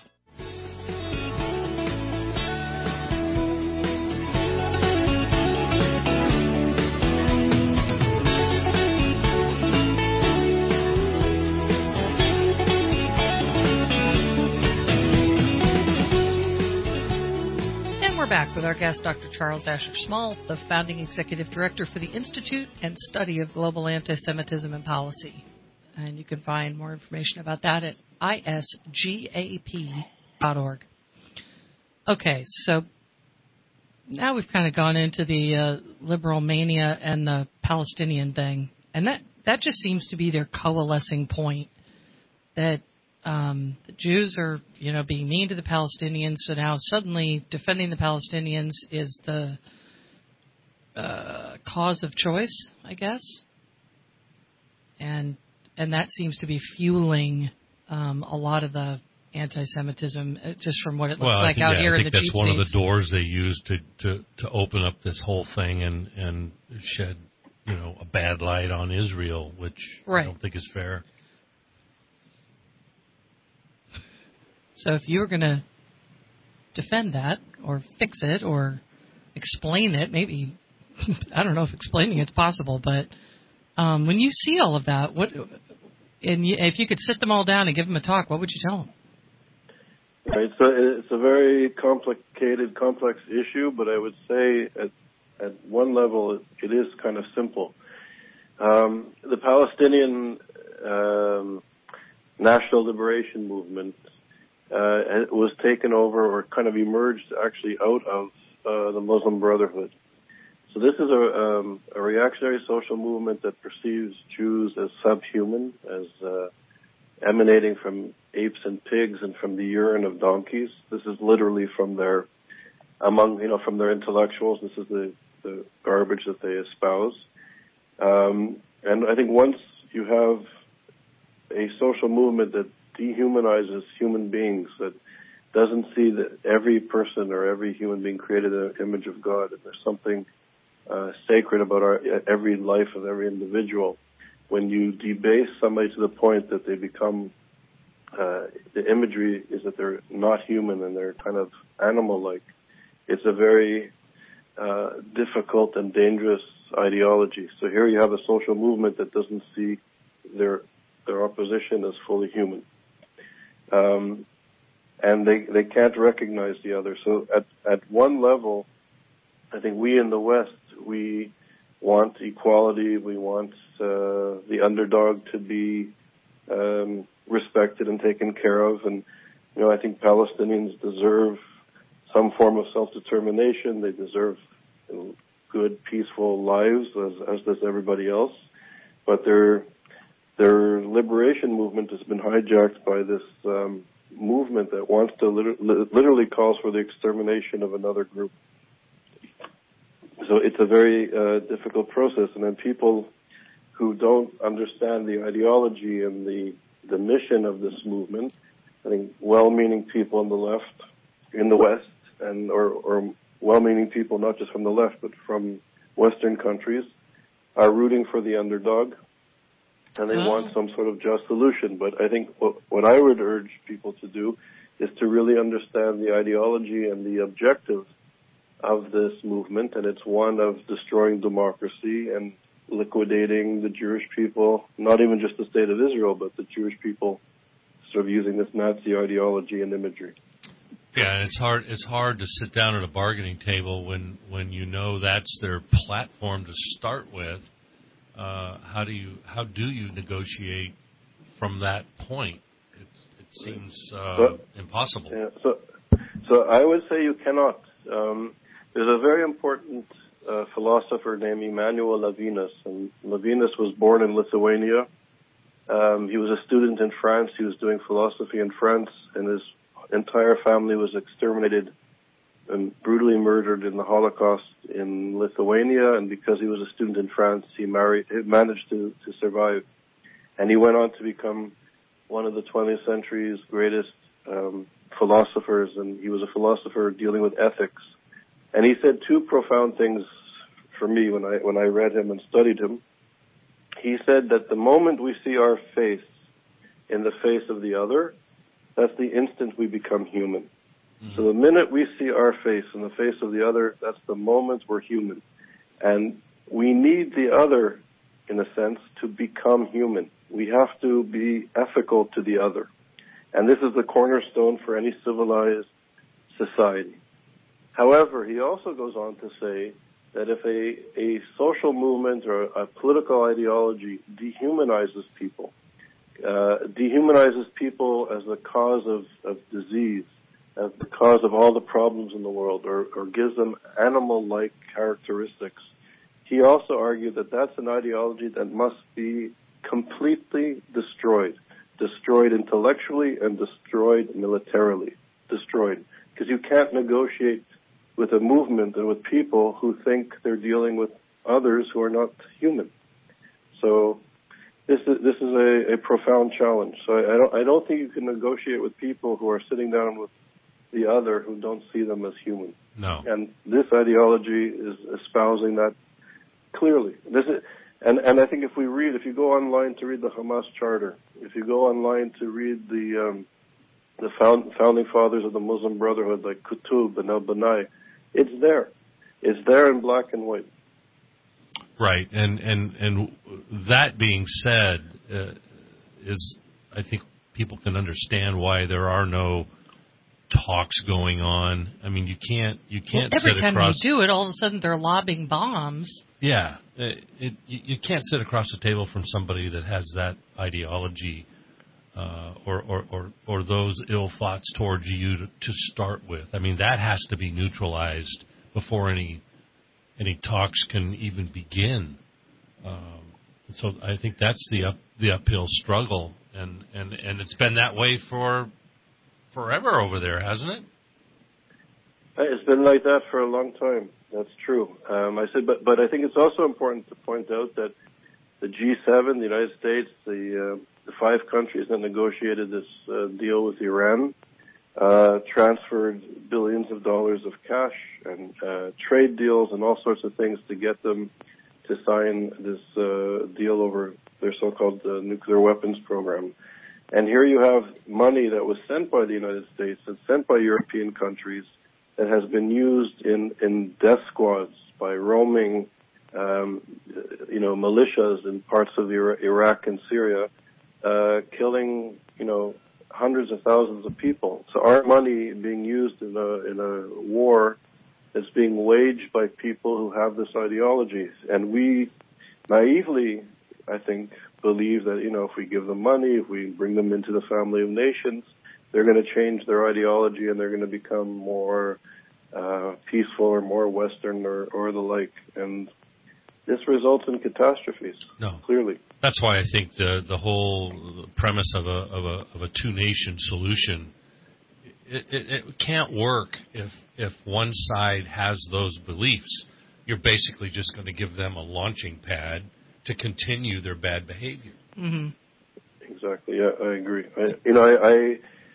Back with our guest, Doctor Charles Asher Small, the founding executive director for the Institute and Study of Global Anti-Semitism and Policy. And you can find more information about that at I S G A P dot org. Okay, so now we've kind of gone into the uh, liberal mania and the Palestinian thing, and that, that just seems to be their coalescing point, that Um, the Jews are, you know, being mean to the Palestinians, so now suddenly defending the Palestinians is the uh, cause of choice, I guess. And and that seems to be fueling um, a lot of the anti-Semitism, just from what it looks well, like think, out yeah, here I in think the that's cheap one seats. of the doors they use to, to, to open up this whole thing and, and shed, you know, a bad light on Israel, which right. I don't think is fair. So if you were going to defend that, or fix it or explain it. Maybe, I don't know if explaining it's possible, but um, when you see all of that, what, and you, if you could sit them all down and give them a talk, what would you tell them? Right, so it's a very complicated, complex issue, but I would say at, at one level it, it is kind of simple. Um, the Palestinian um, National Liberation Movement uh, was taken over or kind of emerged actually out of uh, the Muslim Brotherhood. So this is a, um, a reactionary social movement that perceives Jews as subhuman, as uh, emanating from apes and pigs and from the urine of donkeys. This is literally from their, among, you know, from their intellectuals. This is the, the garbage that they espouse. Um, and I think once you have a social movement that dehumanizes human beings, that doesn't see that every person or every human being created in the image of God, and there's something uh, sacred about our, every life of every individual, when you debase somebody to the point that they become, uh, the imagery is that they're not human and they're kind of animal-like, it's a very uh, difficult and dangerous ideology. So here you have a social movement that doesn't see their their opposition as fully human. Um, and they, they can't recognize the other. So at, at one level, I think we in the West, we want equality, we want uh, the underdog to be um, respected and taken care of. And, you know, I think Palestinians deserve some form of self-determination. They deserve you know, good, peaceful lives, as, as does everybody else. But their their liberation movement has been hijacked by this um, movement that wants to liter- literally calls for the extermination of another group. So it's a very uh, difficult process, and then people who don't understand the ideology and the the mission of this movement, I think well-meaning people on the left, in the West, and or, or well-meaning people not just from the left but from Western countries, are rooting for the underdog, and they oh. want some sort of just solution. But I think what, what I would urge people to do is to really understand the ideology and the objective of this movement, and it's one of destroying democracy and liquidating the Jewish people, not even just the state of Israel, but the Jewish people sort of using this Nazi ideology and imagery. Yeah, and it's hard it's hard to sit down at a bargaining table when, when you know that's their platform to start with. Uh, how do you how do you negotiate from that point? It's, it seems uh, so, impossible. Yeah, so, so I would say you cannot. Um, there's a very important uh, philosopher named Emmanuel Levinas, and Levinas was born in Lithuania. Um, he was a student in France. He was doing philosophy in France, and his entire family was exterminated and brutally murdered in the Holocaust in Lithuania. And because he was a student in France, he married, he managed to, to survive. And he went on to become one of the twentieth century's greatest um, philosophers, and he was a philosopher dealing with ethics. And he said two profound things for me when I when I read him and studied him. He said that the moment we see our face in the face of the other, that's the instant we become human. Mm-hmm. So the minute we see our face in the face of the other, that's the moment we're human. And we need the other, in a sense, to become human. We have to be ethical to the other. And this is the cornerstone for any civilized society. However, he also goes on to say that if a, a social movement or a political ideology dehumanizes people, uh, dehumanizes people as the cause of, of disease, as the cause of all the problems in the world, or, or gives them animal-like characteristics, he also argued that that's an ideology that must be completely destroyed, destroyed intellectually and destroyed militarily, destroyed. Because you can't negotiate with a movement and with people who think they're dealing with others who are not human. So this is this is a, a profound challenge. So I, I don't I don't think you can negotiate with people who are sitting down with the other who don't see them as human. No. And this ideology is espousing that clearly. This is, and and I think if we read, if you go online to read the Hamas Charter, if you go online to read the um, the found, founding fathers of the Muslim Brotherhood, like Qutb and al-Banai. It's there. It's there in black and white. Right, and and and that being said, uh, is I think people can understand why there are no talks going on. I mean, you can't you can't well, every sit time across. you do it, all of a sudden they're lobbing bombs. Yeah, it, it, you can't sit across the table from somebody that has that ideology uh, or, or or or those ill thoughts towards you to, to start with. I mean, that has to be neutralized before any. Any talks can even begin. Um, so I think that's the up, the uphill struggle, and, and, and it's been that way for forever over there, hasn't it? It's been like that for a long time. That's true. Um, I said, but but I think it's also important to point out that the G seven, the United States, the uh, the five countries that negotiated this uh, deal with Iran. Uh, transferred billions of dollars of cash and uh, trade deals and all sorts of things to get them to sign this uh, deal over their so-called uh, nuclear weapons program. And here you have money that was sent by the United States and sent by European countries that has been used in, in death squads by roaming, um, you know, militias in parts of Iraq and Syria, uh, killing, you know, hundreds of thousands of people. So our money being used in a in a war is being waged by people who have this ideology. And we naively, I think, believe that, you know, if we give them money, if we bring them into the family of nations, they're going to change their ideology and they're going to become more uh, peaceful or more Western or, or the like. And this results in catastrophes. No, clearly. That's why I think the the whole premise of a of a of a two nation solution it, it, it can't work if if one side has those beliefs. You're basically just going to give them a launching pad to continue their bad behavior. Mm-hmm. Exactly. Yeah, I agree. I, you know, I, I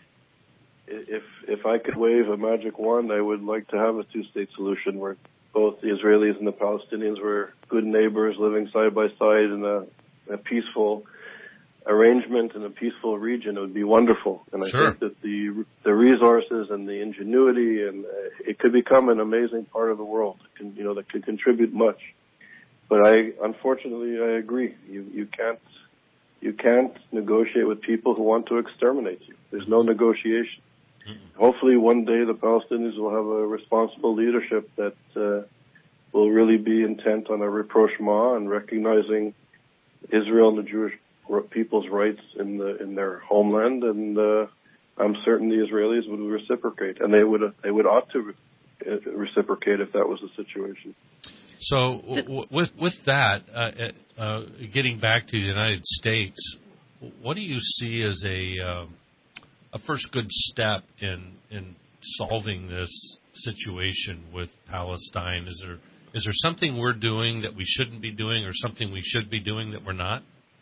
if if I could wave a magic wand, I would like to have a two state solution where both the Israelis and the Palestinians were good neighbors living side by side in a, a peaceful arrangement in a peaceful region. It would be wonderful. And I sure. think that the the resources and the ingenuity and uh, it could become an amazing part of the world. It can, you know, that could contribute much. But I, unfortunately, I agree. You you can't you can't negotiate with people who want to exterminate you. There's no negotiation. Hopefully one day the Palestinians will have a responsible leadership that uh, will really be intent on a rapprochement and recognizing Israel and the Jewish people's rights in the in their homeland, and uh, I'm certain the Israelis would reciprocate, and they would they would ought to re- reciprocate if that was the situation. So w- with with that, uh, uh, getting back to the United States, what do you see as a uh, a first good step in in solving this situation with Palestine? Is there is there something we're doing that we shouldn't be doing, or something we should be doing that we're not?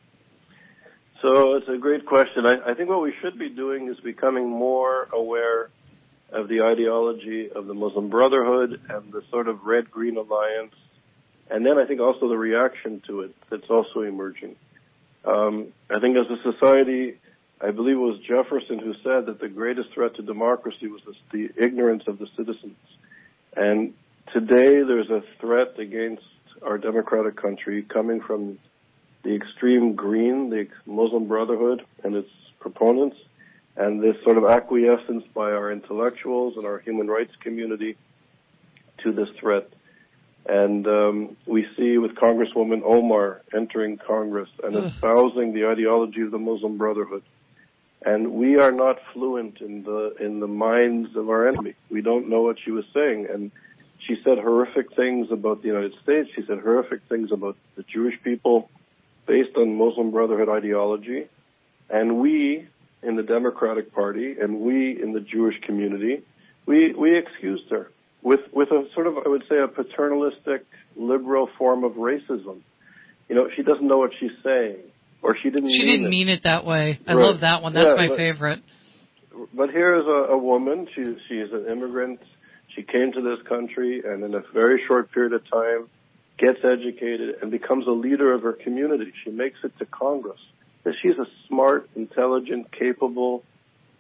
So it's a great question. I, I think what we should be doing is becoming more aware of the ideology of the Muslim Brotherhood and the sort of red-green alliance, and then I think also the reaction to it that's also emerging. Um, I think as a society, I believe it was Jefferson who said that the greatest threat to democracy was the, the ignorance of the citizens. And today there's a threat against our democratic country coming from the extreme green, the Muslim Brotherhood and its proponents, and this sort of acquiescence by our intellectuals and our human rights community to this threat. And um, we see with Congresswoman Omar entering Congress and espousing the ideology of the Muslim Brotherhood. And we are not fluent in the in the minds of our enemy. We don't know what she was saying. And she said horrific things about the United States. She said horrific things about the Jewish people based on Muslim Brotherhood ideology. And we in the Democratic Party and we in the Jewish community, we we excused her with with a sort of, I would say, a paternalistic liberal form of racism. You know, she doesn't know what she's saying. Or she didn't She mean didn't it. mean it that way. I Right. love that one. That's Yeah, my but, favorite. But here is a, a woman. She she is an immigrant. She came to this country and in a very short period of time gets educated and becomes a leader of her community. She makes it to Congress. She's a smart, intelligent, capable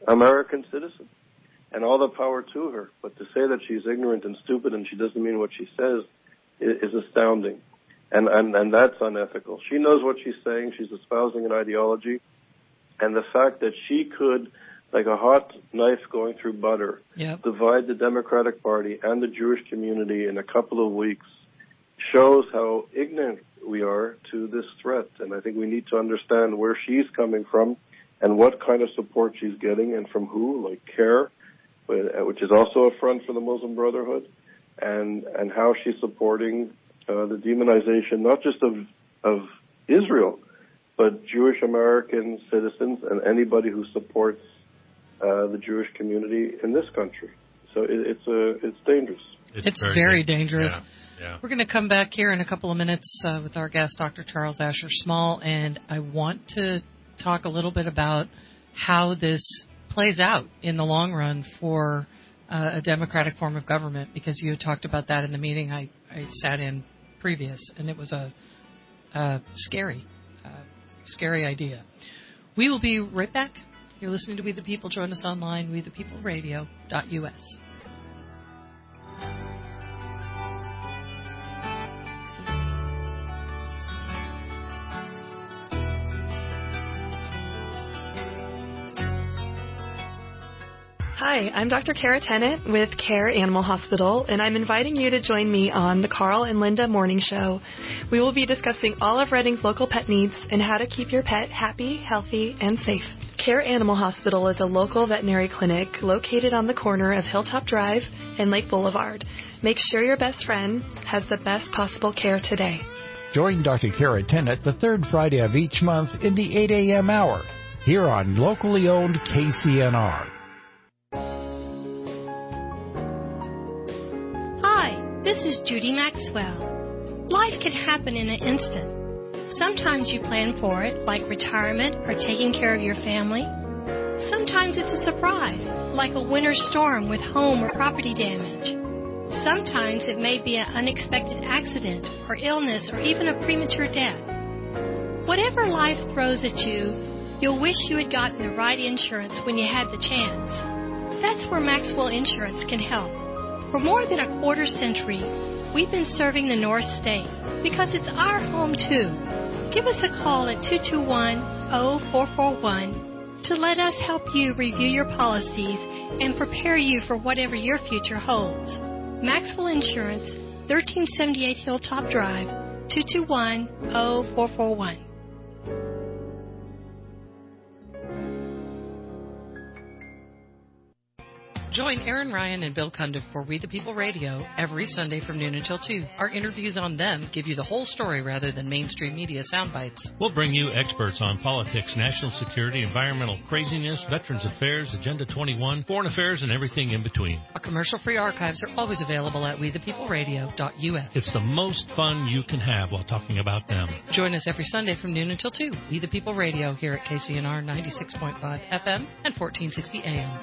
American citizen, and all the power to her. But to say that she's ignorant and stupid and she doesn't mean what she says is, is astounding. And, and, and that's unethical. She knows what she's saying. She's espousing an ideology. And the fact that she could, like a hot knife going through butter, yep. divide the Democratic Party and the Jewish community in a couple of weeks shows how ignorant we are to this threat. And I think we need to understand where she's coming from and what kind of support she's getting and from who, like CARE, which is also a front for the Muslim Brotherhood, and, and how she's supporting uh, the demonization not just of, of Israel, but Jewish American citizens and anybody who supports uh, the Jewish community in this country. So it, it's a it's dangerous. It's, it's very, very dangerous. Yeah, yeah. We're going to come back here in a couple of minutes uh, with our guest, Doctor Charles Asher Small, and I want to talk a little bit about how this plays out in the long run for uh, a democratic form of government, because you had talked about that in the meeting I, I sat in previous, and it was a, a scary, uh, scary idea. We will be right back. You're listening to We the People. Join us online, we the people radio dot U S. Hi, I'm Doctor Kara Tennant with CARE Animal Hospital, and I'm inviting you to join me on the Carl and Linda Morning Show. We will be discussing all of Reading's local pet needs and how to keep your pet happy, healthy, and safe. CARE Animal Hospital is a local veterinary clinic located on the corner of Hilltop Drive and Lake Boulevard. Make sure your best friend has the best possible care today. Join Doctor Kara Tennant the third Friday of each month in the eight a.m. hour here on locally owned K C N R. This is Judy Maxwell. Life can happen in an instant. Sometimes you plan for it, like retirement or taking care of your family. Sometimes it's a surprise, like a winter storm with home or property damage. Sometimes it may be an unexpected accident or illness or even a premature death. Whatever life throws at you, you'll wish you had gotten the right insurance when you had the chance. That's where Maxwell Insurance can help. For more than a quarter century, we've been serving the North State because it's our home, too. Give us a call at two two one, zero four four one to let us help you review your policies and prepare you for whatever your future holds. Maxwell Insurance, thirteen seventy-eight Hilltop Drive, two two one, zero four four one. Join Aaron Ryan and Bill Cundiff for We the People Radio every Sunday from noon until two. Our interviews on them give you the whole story rather than mainstream media sound bites. We'll bring you experts on politics, national security, environmental craziness, Veterans Affairs, Agenda twenty-one, foreign affairs, and everything in between. Our commercial-free archives are always available at we the people radio dot U S. It's the most fun you can have while talking about them. Join us every Sunday from noon until two. We the People Radio here at K C N R ninety-six point five F M and fourteen sixty A M.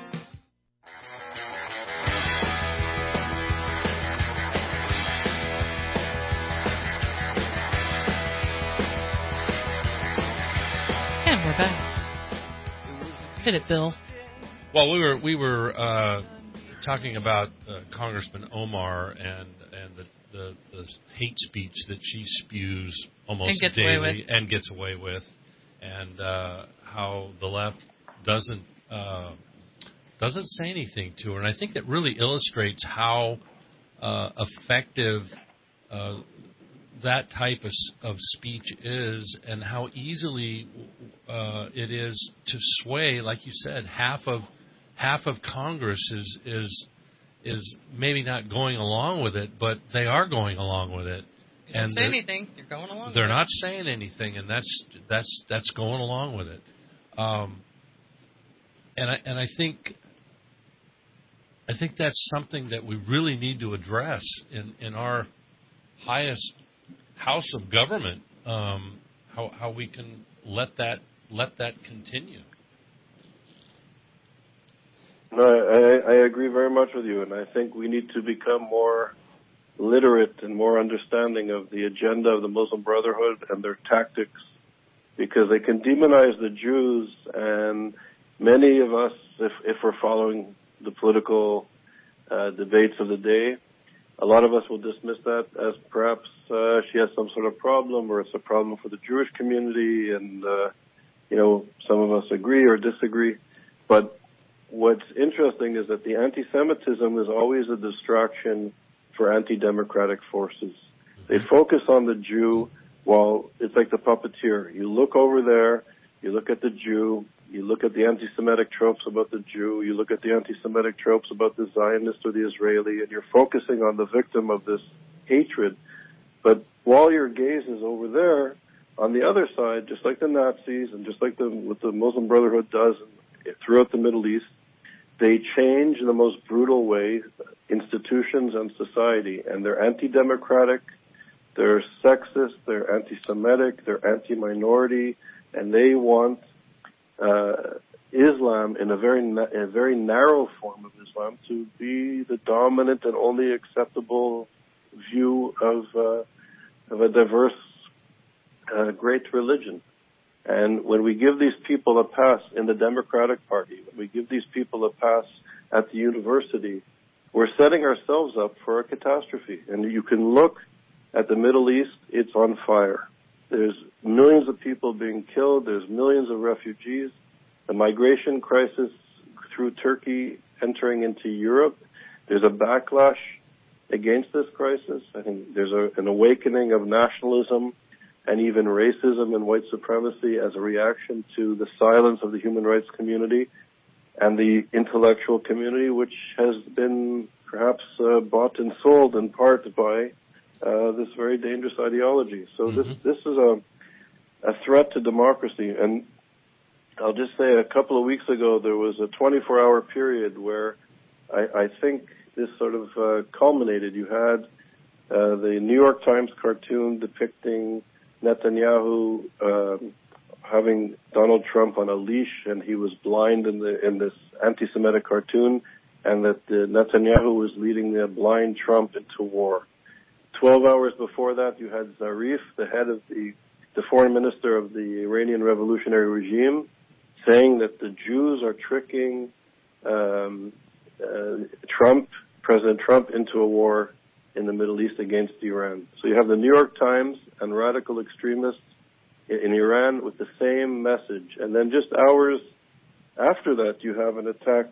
And we're back. Hit it, Bill. Well, we were we were uh, talking about uh, Congressman Omar and and the, the the hate speech that she spews almost and gets daily away with. and gets away with, and uh, how the left doesn't uh, doesn't say anything to her. And I think that really illustrates how uh, effective uh, that type of, of speech is, and how easily uh, it is to sway, like you said, half of half of Congress is is is maybe not going along with it, but they are going along with it. You don't and say anything, you're going along. They're with not it. saying anything, and that's that's that's going along with it. Um, and I and I think I think that's something that we really need to address in, in our highest house of government. Um, how how we can let that let that continue. No, I, I agree very much with you, and I think we need to become more literate and more understanding of the agenda of the Muslim Brotherhood and their tactics, because they can demonize the Jews, and many of us if, if we're following the political uh, debates of the day. A lot of us will dismiss that as perhaps uh, she has some sort of problem, or it's a problem for the Jewish community, and, uh, you know, some of us agree or disagree. But what's interesting is that the anti-Semitism is always a distraction for anti-democratic forces. They focus on the Jew while it's like the puppeteer. You look over there, you look at the Jew, you look at the anti-Semitic tropes about the Jew, you look at the anti-Semitic tropes about the Zionist or the Israeli, and you're focusing on the victim of this hatred. But while your gaze is over there, on the other side, just like the Nazis and just like the, what the Muslim Brotherhood does throughout the Middle East, they change in the most brutal way institutions and society, and they're anti-democratic, they're sexist, they're anti-Semitic, they're anti-minority, and they want uh, Islam in a very na- a very narrow form of Islam to be the dominant and only acceptable view of uh, of a diverse, uh, great religion. And when we give these people a pass in the Democratic Party, when we give these people a pass at the university, we're setting ourselves up for a catastrophe. And you can look at the Middle East, it's on fire. There's millions of people being killed. There's millions of refugees. The migration crisis through Turkey entering into Europe. There's a backlash against this crisis. I think there's a, an awakening of nationalism and even racism and white supremacy as a reaction to the silence of the human rights community and the intellectual community, which has been perhaps uh, bought and sold in part by uh, this very dangerous ideology. So mm-hmm. this this is a a threat to democracy. And I'll just say, a couple of weeks ago, there was a twenty-four hour period where I, I think this sort of uh, culminated. You had uh, the New York Times cartoon depicting Netanyahu um, having Donald Trump on a leash, and he was blind in the in this anti-Semitic cartoon, and that uh, Netanyahu was leading the blind Trump into war. Twelve hours before that, you had Zarif, the head of the the foreign minister of the Iranian revolutionary regime, saying that the Jews are tricking um, uh, Trump, President Trump, into a war in the Middle East against Iran. So you have the New York Times and radical extremists in Iran with the same message. And then just hours after that, you have an attack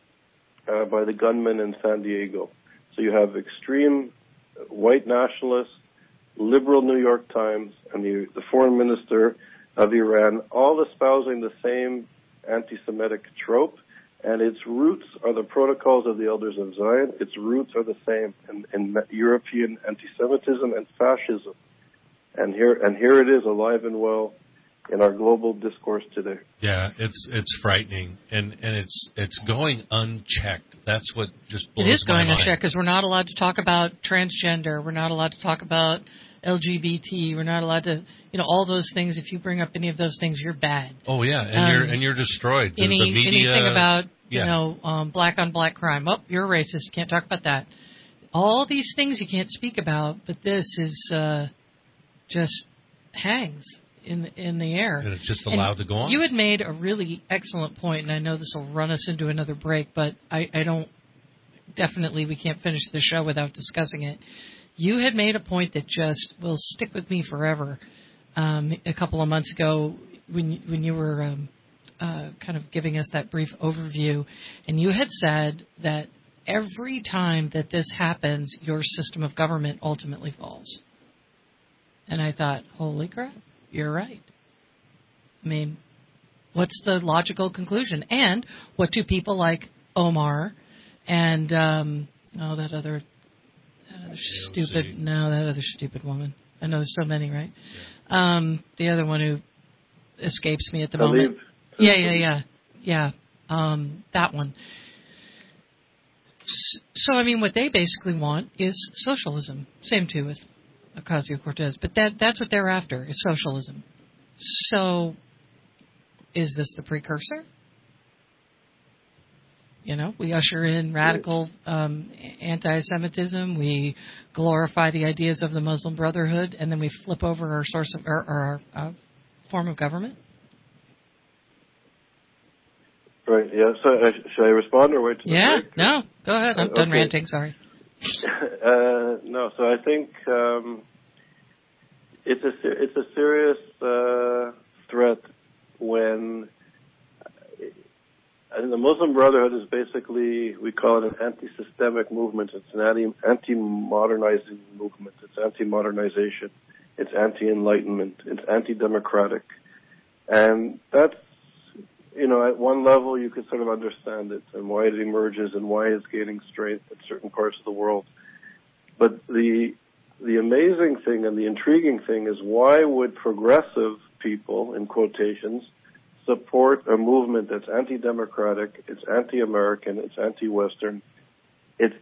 uh, by the gunmen in San Diego. So you have extreme white nationalists, liberal New York Times, and the, the foreign minister of Iran, all espousing the same anti-Semitic trope. And its roots are the protocols of the Elders of Zion. Its roots are the same in, in European anti-Semitism and fascism. And here, and here it is, alive and well, in our global discourse today. Yeah, it's it's frightening, and and it's it's going unchecked. That's what just blows my mind. It is going unchecked because we're not allowed to talk about transgender. We're not allowed to talk about L G B T. We're not allowed to, you know, all those things. If you bring up any of those things, you're bad. Oh yeah, and um, you're and you're destroyed. The, any the media, anything about yeah. you know um, black on black crime? Oh, you're a racist. You can't talk about that. All these things you can't speak about, but this is uh, just hangs in in the air. And it's just allowed and to go on. You had made a really excellent point, and I know this will run us into another break, but I, I don't. Definitely, we can't finish the show without discussing it. You had made a point that just will stick with me forever. Um, a couple of months ago, when you, when you were um, uh, kind of giving us that brief overview, and you had said that every time that this happens, your system of government ultimately falls. And I thought, holy crap, you're right. I mean, what's the logical conclusion? And what do people like Omar and um, oh, that other. That other stupid, no, that other stupid woman. I know there's so many, right? Yeah. Um, the other one who escapes me at the Talib. moment. Yeah, yeah, yeah, yeah. Um, that one. So, I mean, what they basically want is socialism. Same too with Ocasio-Cortez, but that that's what they're after is socialism. So, is this the precursor? You know, we usher in radical um, anti-Semitism. We glorify the ideas of the Muslim Brotherhood, and then we flip over our source of our, our uh, form of government. Right. Yeah. So uh, should I respond or wait? To yeah. the break? No. Go ahead. I'm uh, done okay. ranting. Sorry. uh, no. So I think um, it's a it's a serious uh, threat when I think the Muslim Brotherhood is basically, we call it an anti-systemic movement. It's an anti anti-modernizing movement. It's anti-modernization. It's anti-enlightenment. It's anti-democratic. And that's, you know, at one level you could sort of understand it and why it emerges and why it's gaining strength in certain parts of the world. But the the amazing thing and the intriguing thing is, why would progressive people, in quotations, support a movement that's anti-democratic, it's anti-American, it's anti-Western, it's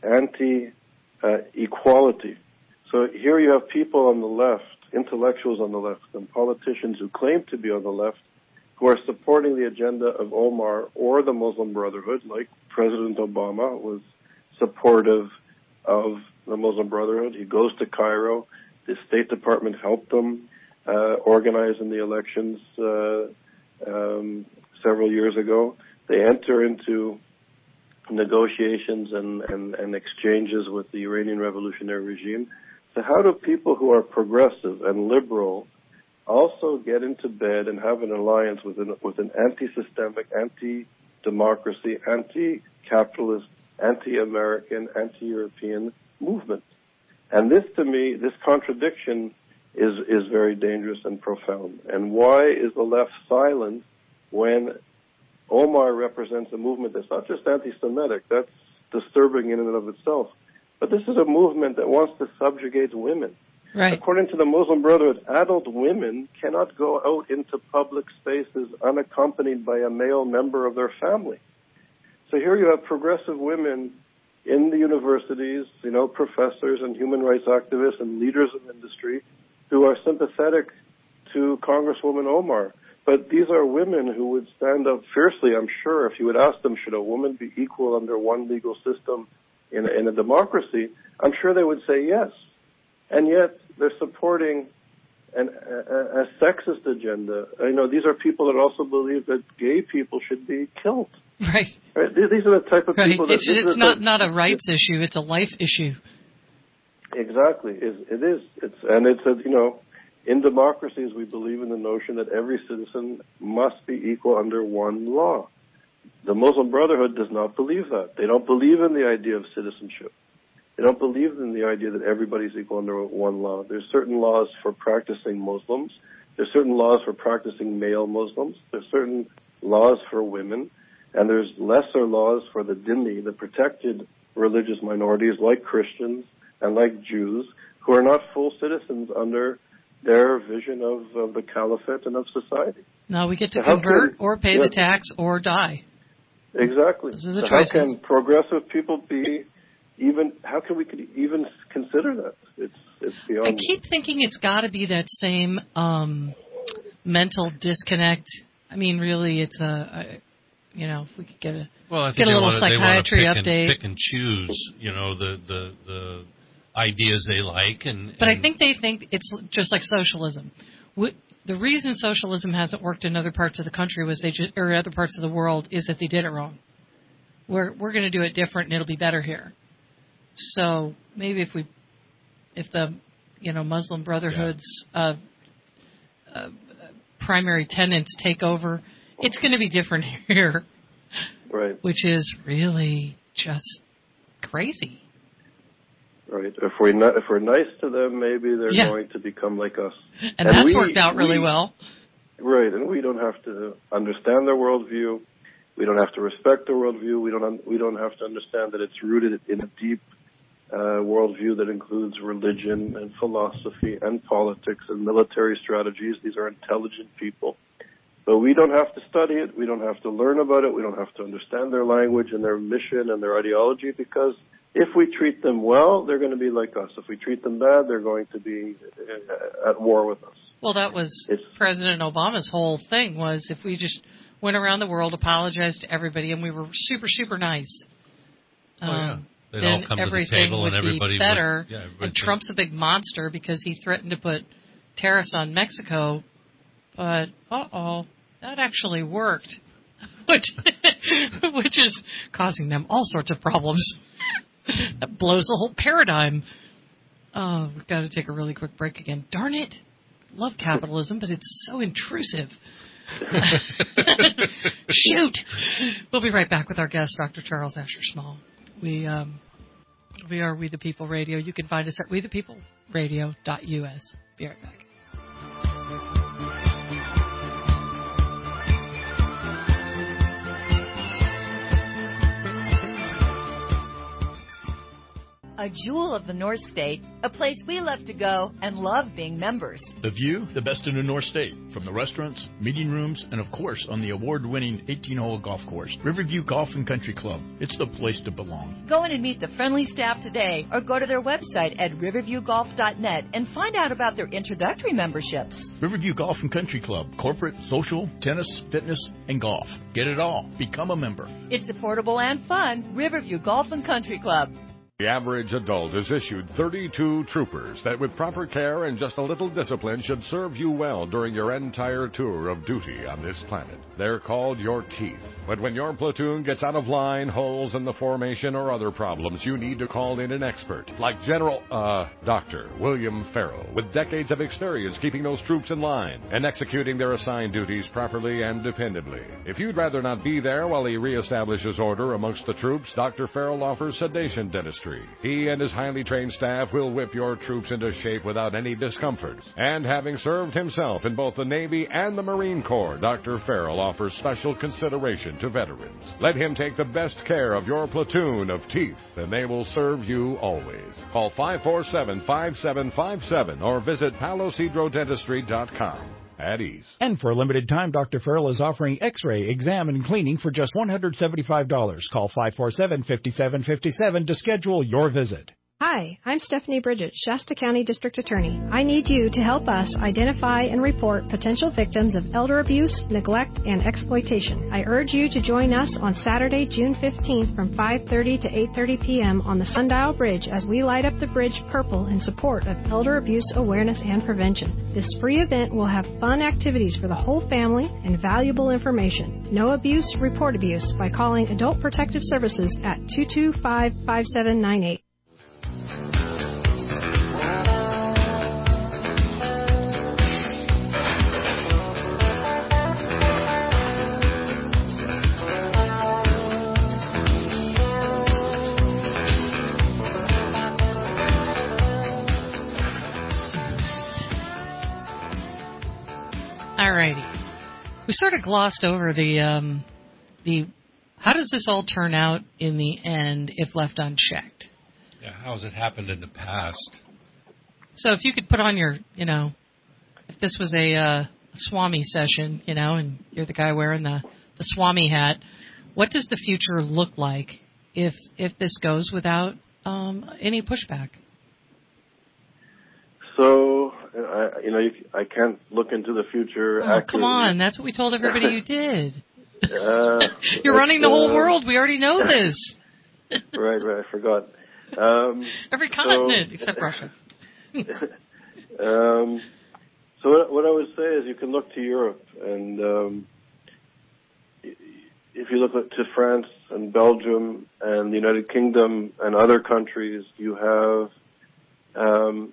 anti-equality. So here you have people on the left, intellectuals on the left, and politicians who claim to be on the left, who are supporting the agenda of Omar or the Muslim Brotherhood, like President Obama was supportive of the Muslim Brotherhood. He goes to Cairo. The State Department helped them uh, organize in the elections uh, um, several years ago. They enter into negotiations and, and, and exchanges with the Iranian revolutionary regime. So how do people who are progressive and liberal also get into bed and have an alliance with an, with an anti-systemic, anti-democracy, anti-capitalist, anti-American, anti-European movement? And this, to me, this contradiction is is very dangerous and profound. And why is the left silent when Omar represents a movement that's not just anti-Semitic, that's disturbing in and of itself, but this is a movement that wants to subjugate women. Right. According to the Muslim Brotherhood, adult women cannot go out into public spaces unaccompanied by a male member of their family. So here you have progressive women in the universities, you know, professors and human rights activists and leaders of industry who are sympathetic to Congresswoman Omar. But these are women who would stand up fiercely, I'm sure, if you would ask them, should a woman be equal under one legal system in a, in a democracy? I'm sure they would say yes. And yet they're supporting an, a, a sexist agenda. I know these are people that also believe that gay people should be killed. Right. Right? These are the type of right. people that... It's, it's are, not, not a rights issue, it's a life issue. Exactly. It, it is. It's, and it's, a, you know, in democracies we believe in the notion that every citizen must be equal under one law. The Muslim Brotherhood does not believe that. They don't believe in the idea of citizenship. They don't believe in the idea that everybody's equal under one law. There's certain laws for practicing Muslims. There's certain laws for practicing male Muslims. There's certain laws for women. And there's lesser laws for the dhimmi, the protected religious minorities like Christians and like Jews, who are not full citizens under their vision of, of the caliphate and of society. Now we get to so convert can, or pay yeah, the tax or die. Exactly. Those are the so choices. How can progressive people be even, how can we even consider that? It's, it's beyond... I keep thinking it's got to be that same um, mental disconnect. I mean, really, it's a... a You know, if we could get a well, I think get a little wanna, psychiatry they pick update, and, pick and choose, you know, the, the the ideas they like, and. But and I think they think it's just like socialism. We, the reason socialism hasn't worked in other parts of the country was they just, or other parts of the world is that they did it wrong. We're we're going to do it different, and it'll be better here. So maybe if we, if the, you know, Muslim Brotherhood's yeah. uh, uh, primary tenets take over, it's going to be different here, right? Which is really just crazy. Right. If we're not, if we're nice to them, maybe they're yeah. going to become like us. And, and that's we, worked out really we, well. Right, and we don't have to understand their worldview. We don't have to respect their worldview. We don't. We don't have to understand that it's rooted in a deep uh, worldview that includes religion and philosophy and politics and military strategies. These are intelligent people. But we don't have to study it. We don't have to learn about it. We don't have to understand their language and their mission and their ideology, because if we treat them well, they're going to be like us. If we treat them bad, they're going to be at war with us. Well, that was it's, President Obama's whole thing, was if we just went around the world, apologized to everybody, and we were super, super nice, oh, yeah. um, They'd then all come everything to the table would and everybody be better. Would, yeah, and Trump's a big monster because he threatened to put tariffs on Mexico, but, uh-oh. That actually worked. Which which is causing them all sorts of problems. That blows the whole paradigm. Oh, we've got to take a really quick break again. Darn it. Love capitalism, but it's so intrusive. Shoot. We'll be right back with our guest, Doctor Charles Asher Small. We um, we are We the People Radio. You can find us at we the people radio dot u s. Be right back. A jewel of the North State, a place we love to go and love being members. The view, the best in the North State, from the restaurants, meeting rooms, and of course on the award-winning eighteen-hole golf course, Riverview Golf and Country Club. It's the place to belong. Go in and meet the friendly staff today or go to their website at riverview golf dot net and find out about their introductory memberships. Riverview Golf and Country Club, corporate, social, tennis, fitness, and golf. Get it all. Become a member. It's affordable and fun. Riverview Golf and Country Club. The average adult is issued thirty-two troopers that with proper care and just a little discipline should serve you well during your entire tour of duty on this planet. They're called your teeth. But when your platoon gets out of line, holes in the formation, or other problems, you need to call in an expert, like General, uh, Doctor William Farrell, with decades of experience keeping those troops in line and executing their assigned duties properly and dependably. If you'd rather not be there while he reestablishes order amongst the troops, Doctor Farrell offers sedation dentistry. He and his highly trained staff will whip your troops into shape without any discomfort. And having served himself in both the Navy and the Marine Corps, Doctor Farrell offers special consideration to veterans. Let him take the best care of your platoon of teeth, and they will serve you always. Call five four seven, five seven five seven or visit palos hydro dentistry dot com. At ease. And for a limited time, Doctor Farrell is offering X-ray, exam, and cleaning for just one hundred seventy-five dollars. Call five four seven, five seven five seven to schedule your visit. Hi, I'm Stephanie Bridget, Shasta County District Attorney. I need you to help us identify and report potential victims of elder abuse, neglect, and exploitation. I urge you to join us on Saturday, June fifteenth from five thirty to eight thirty p.m. on the Sundial Bridge as we light up the bridge purple in support of elder abuse awareness and prevention. This free event will have fun activities for the whole family and valuable information. No abuse, report abuse by calling Adult Protective Services at two two five, five seven nine eight. Alrighty. We sort of glossed over the um, the how does this all turn out in the end if left unchecked? Yeah, how has it happened in the past? So if you could put on your, you know, if this was a uh, Swami session, you know, and you're the guy wearing the, the Swami hat, what does the future look like if if this goes without um, any pushback? So, I, you know, you, I can't look into the future. Oh, accurately. come on. That's what we told everybody you did. Uh, You're running the whole uh, world. We already know this. Right, right. I forgot. Um, Every continent so, except Russia. um, so what, what I would say is you can look to Europe, and um, if you look to France and Belgium and the United Kingdom and other countries, you have, um,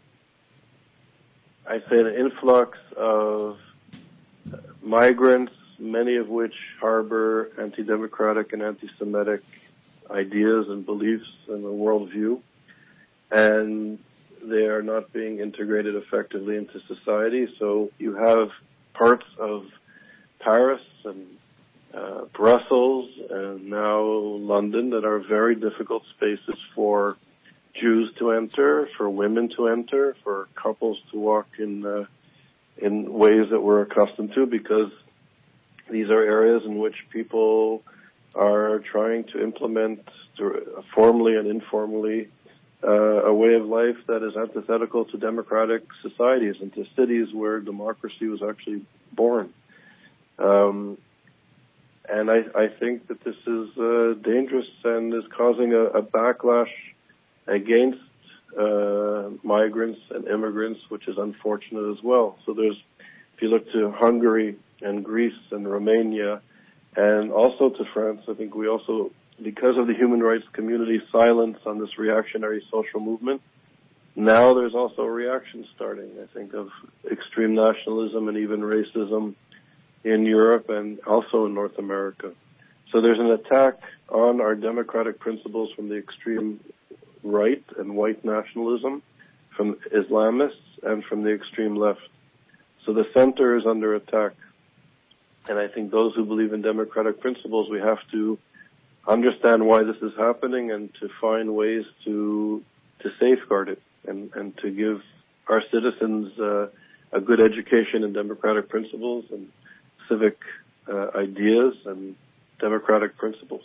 I say, an influx of migrants, many of which harbor anti-democratic and anti-Semitic ideas and beliefs and a worldview, and they are not being integrated effectively into society. So you have parts of Paris and uh, Brussels and now London that are very difficult spaces for Jews to enter, for women to enter, for couples to walk in uh, in ways that we're accustomed to, because these are areas in which people are trying to implement formally and informally uh, a way of life that is antithetical to democratic societies and to cities where democracy was actually born. Um, and I, I think that this is uh, dangerous and is causing a, a backlash against uh, migrants and immigrants, which is unfortunate as well. So there's, if you look to Hungary and Greece and Romania And also to France, I think we also, because of the human rights community's silence on this reactionary social movement, now there's also a reaction starting, I think, of extreme nationalism and even racism in Europe and also in North America. So there's an attack on our democratic principles from the extreme right and white nationalism, from Islamists, and from the extreme left. So the center is under attack. And I think those who believe in democratic principles, we have to understand why this is happening and to find ways to to safeguard it and, and to give our citizens uh, a good education in democratic principles and civic uh, ideas and democratic principles.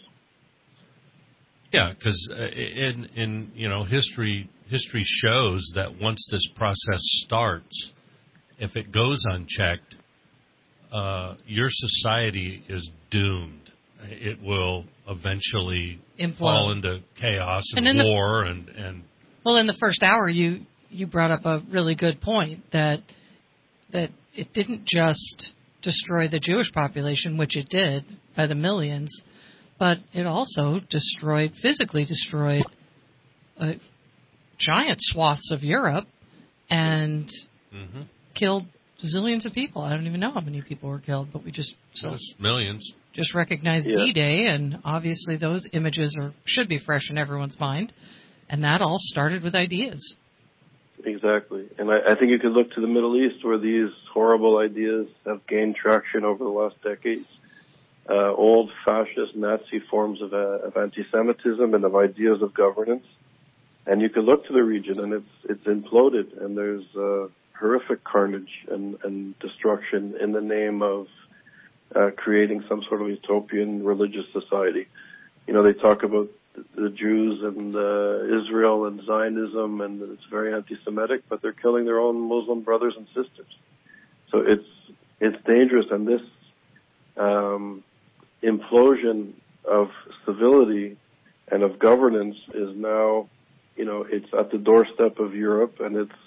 Yeah, because in in you know history history shows that once this process starts, if it goes unchecked, uh, your society is doomed. It will eventually Implode. fall into chaos and, and war the, and, and well, in the first hour, you you brought up a really good point that that it didn't just destroy the Jewish population, which it did by the millions, but it also destroyed, physically destroyed, uh, giant swaths of Europe and mm-hmm. killed zillions of people. I don't even know how many people were killed, but we just so millions. Just recognized yeah. D-Day, and obviously those images are should be fresh in everyone's mind, and that all started with ideas. Exactly. And I, I think you could look to the Middle East where these horrible ideas have gained traction over the last decades. Uh, old fascist Nazi forms of, uh, of anti-Semitism and of ideas of governance. And you could look to the region and it's it's imploded, and there's uh, horrific carnage and, and destruction in the name of uh, creating some sort of utopian religious society. You know, they talk about the Jews and uh, Israel and Zionism, and it's very anti-Semitic, but they're killing their own Muslim brothers and sisters. So it's it's dangerous, and this um, implosion of civility and of governance is now, you know, it's at the doorstep of Europe, and it's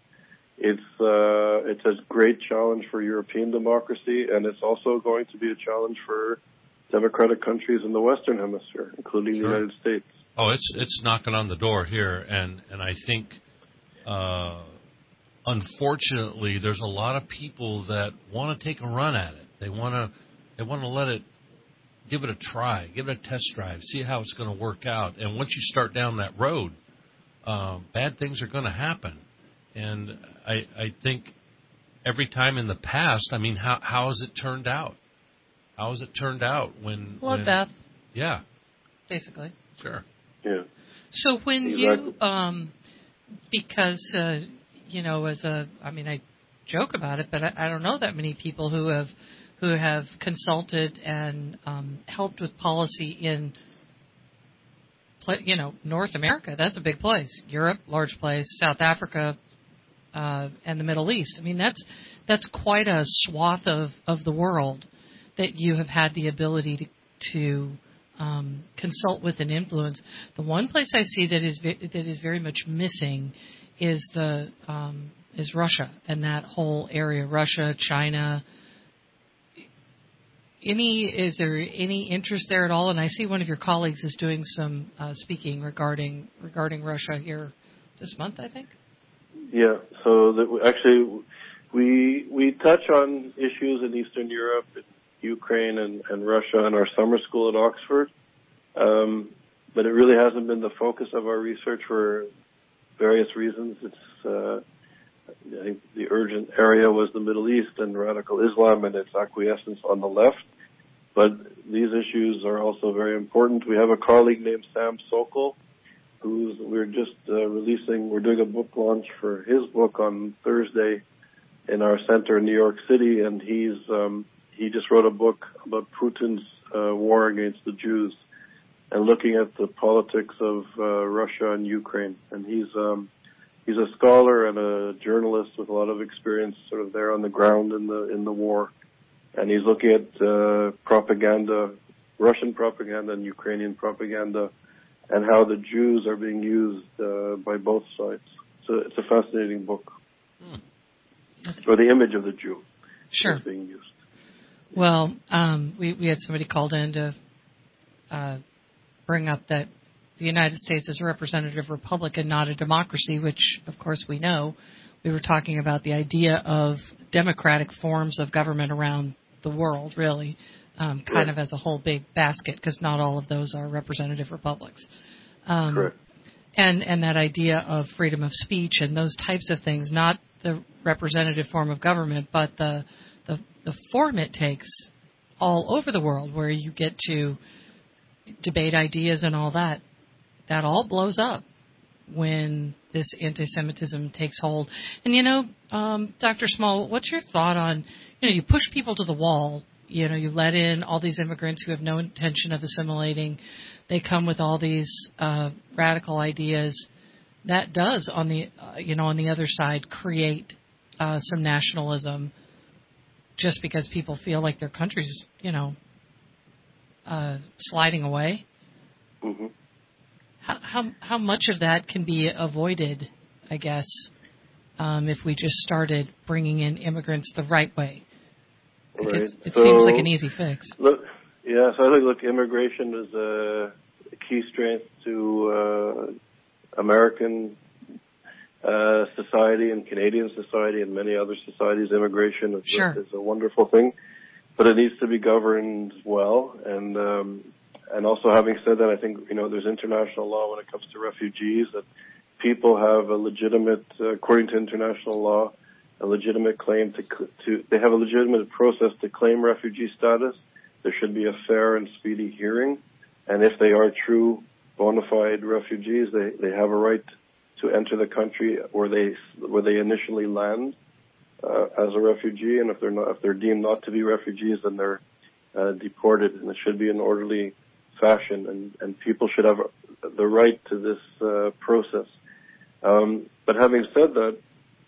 it's uh, it's a great challenge for European democracy, and it's also going to be a challenge for democratic countries in the Western Hemisphere, including Sure. the United States. Oh, it's it's knocking on the door here, and and I think, uh, unfortunately, there's a lot of people that want to take a run at it. They want to they want to let it, give it a try, give it a test drive, see how it's going to work out. And once you start down that road, uh, bad things are going to happen. And I I think every time in the past, I mean, how how has it turned out? How has it turned out when... Bloodbath. When, yeah. Basically. Sure. Yeah. So when exactly. you, um, because, uh, you know, as a, I mean, I joke about it, but I, I don't know that many people who have, who have consulted and um, helped with policy in, you know, North America. That's a big place. Europe, large place. South Africa, uh, and the Middle East. I mean, that's that's quite a swath of, of the world that you have had the ability to, to um, consult with and influence. The one place I see that is ve- that is very much missing is the um, is Russia and that whole area. Russia, China. Any is there any interest there at all? And I see one of your colleagues is doing some uh, speaking regarding regarding Russia here this month, I think. Yeah. So that actually we we touch on issues in Eastern Europe, Ukraine and, and Russia in our summer school at Oxford. Um, but it really hasn't been the focus of our research for various reasons. It's, uh, I think the urgent area was the Middle East and radical Islam and its acquiescence on the left. But these issues are also very important. We have a colleague named Sam Sokol, who's, we're just uh, releasing, we're doing a book launch for his book on Thursday in our center in New York City, and he's, um, he just wrote a book about Putin's uh, war against the Jews and looking at the politics of uh, Russia and Ukraine. And he's um, he's a scholar and a journalist with a lot of experience, sort of there on the ground in the in the war. And he's looking at uh, propaganda, Russian propaganda and Ukrainian propaganda, and how the Jews are being used uh, by both sides. So it's a fascinating book. Hmm. Or the image of the Jew sure. is being used. Well, um, we, we had somebody called in to uh, bring up that the United States is a representative republic and not a democracy, which, of course, we know. We were talking about the idea of democratic forms of government around the world, really, um, kind right. of as a whole big basket, because not all of those are representative republics. Um, Correct. And, and that idea of freedom of speech and those types of things, not the representative form of government, but the, the, the form it takes all over the world where you get to debate ideas and all that, that all blows up when this anti-Semitism takes hold. And, you know, um, Doctor Small, what's your thought on, you know, you push people to the wall, you know, you let in all these immigrants who have no intention of assimilating. They come with all these uh, radical ideas. That does, on the uh, you know, on the other side, create uh, some nationalism just because people feel like their country's, you know, uh, sliding away. Mm-hmm. How, how how much of that can be avoided, I guess, um, if we just started bringing in immigrants the right way? Right. It's, it so, seems like an easy fix. Look, yeah, so I think, look, immigration is a key strength to uh, American uh, society and Canadian society and many other societies. Immigration is, sure. a, is a wonderful thing, but it needs to be governed well. And um, and also, having said that, I think, you know, there's international law when it comes to refugees, that people have a legitimate, uh, according to international law, a legitimate claim to, to, they have a legitimate process to claim refugee status. There should be a fair and speedy hearing. And if they are true bona fide refugees, they, they have a right to enter the country where they, where they initially land, uh, as a refugee. And if they're not, if they're deemed not to be refugees, then they're, uh, deported. And it should be an orderly fashion. And, and people should have the right to this, uh, process. Um, but having said that,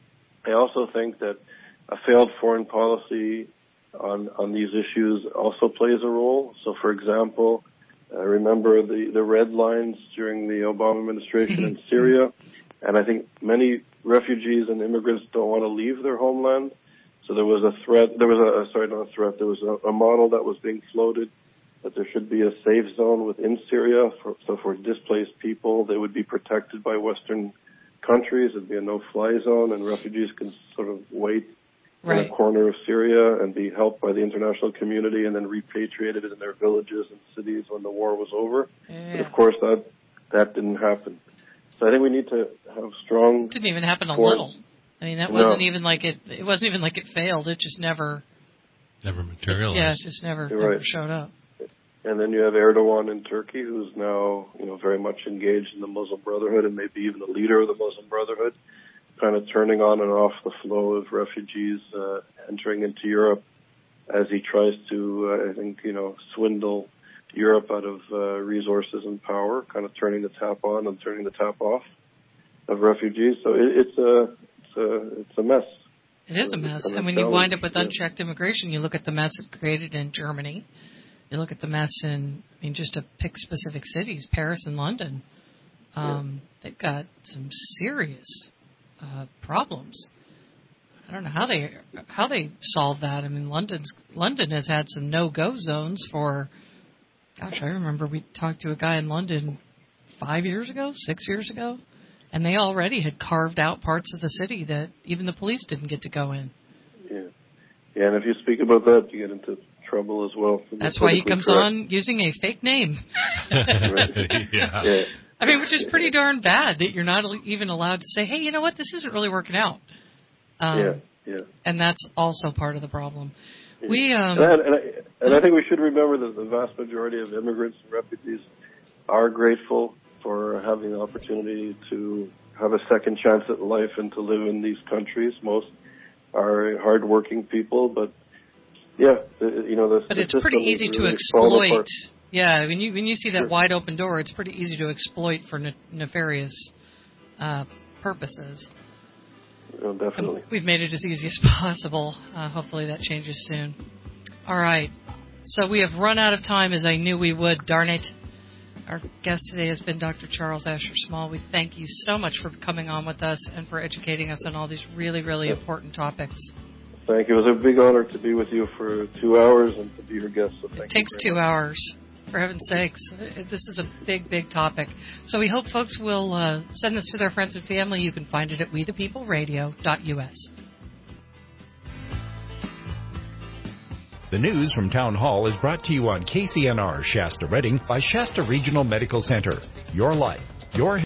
I also think that a failed foreign policy on, on these issues also plays a role. So, for example, I remember the, the red lines during the Obama administration in Syria, and I think many refugees and immigrants don't want to leave their homeland. So there was a threat, there was a, sorry, not a threat, there was a, a model that was being floated that there should be a safe zone within Syria. For, so for displaced people, they would be protected by Western countries. It'd be a no-fly zone, and refugees can sort of wait right. in a corner of Syria and be helped by the international community and then repatriated in their villages and cities when the war was over. Yeah. But of course, that that didn't happen. So I think we need to have strong. It didn't even happen a force. little. I mean, that no. wasn't even like it. It wasn't even like it failed. It just never. Never materialized. It, yeah, it just never, You're never right. showed up. And then you have Erdogan in Turkey, who's now, you know, very much engaged in the Muslim Brotherhood and maybe even the leader of the Muslim Brotherhood, kind of turning on and off the flow of refugees uh, entering into Europe as he tries to, uh, I think, you know, swindle Europe out of uh, resources and power, kind of turning the tap on and turning the tap off of refugees. So it, it's a it's a it's a mess. It is a mess. And when you wind up with unchecked immigration, you look at the mess it created in Germany. You look at the mess in, I mean, just to pick specific cities, Paris and London. Um, yeah. They've got some serious uh, problems. I don't know how they how they solve that. I mean, London's London has had some no-go zones for. Gosh, I remember we talked to a guy in London five years ago, six years ago, and they already had carved out parts of the city that even the police didn't get to go in. Yeah, yeah, and if you speak about that, you get into trouble as well. That's why he comes correct. on using a fake name. yeah. yeah. I mean, which is pretty darn bad that you're not even allowed to say, hey, you know what, this isn't really working out. Um, yeah, yeah. And that's also part of the problem. Yeah. We um, and, I, and, I, and I think we should remember that the vast majority of immigrants and refugees are grateful for having the opportunity to have a second chance at life and to live in these countries. Most are hardworking people, but yeah, the, you know, the But the it's pretty easy really to exploit. Yeah, when you when you see that sure. wide open door, it's pretty easy to exploit for ne- nefarious uh, purposes. Oh, definitely. And we've made it as easy as possible. Uh, hopefully that changes soon. All right. So we have run out of time, as I knew we would. Darn it. Our guest today has been Doctor Charles Asher Small. We thank you so much for coming on with us and for educating us on all these really, really important topics. Thank you. It was a big honor to be with you for two hours and to be your guest. So thank it takes you two much. hours. For heaven's sakes, this is a big, big topic. So we hope folks will uh, send this to their friends and family. You can find it at we the people radio dot u s. The news from Town Hall is brought to you on K C N R Shasta Redding by Shasta Regional Medical Center. Your life, your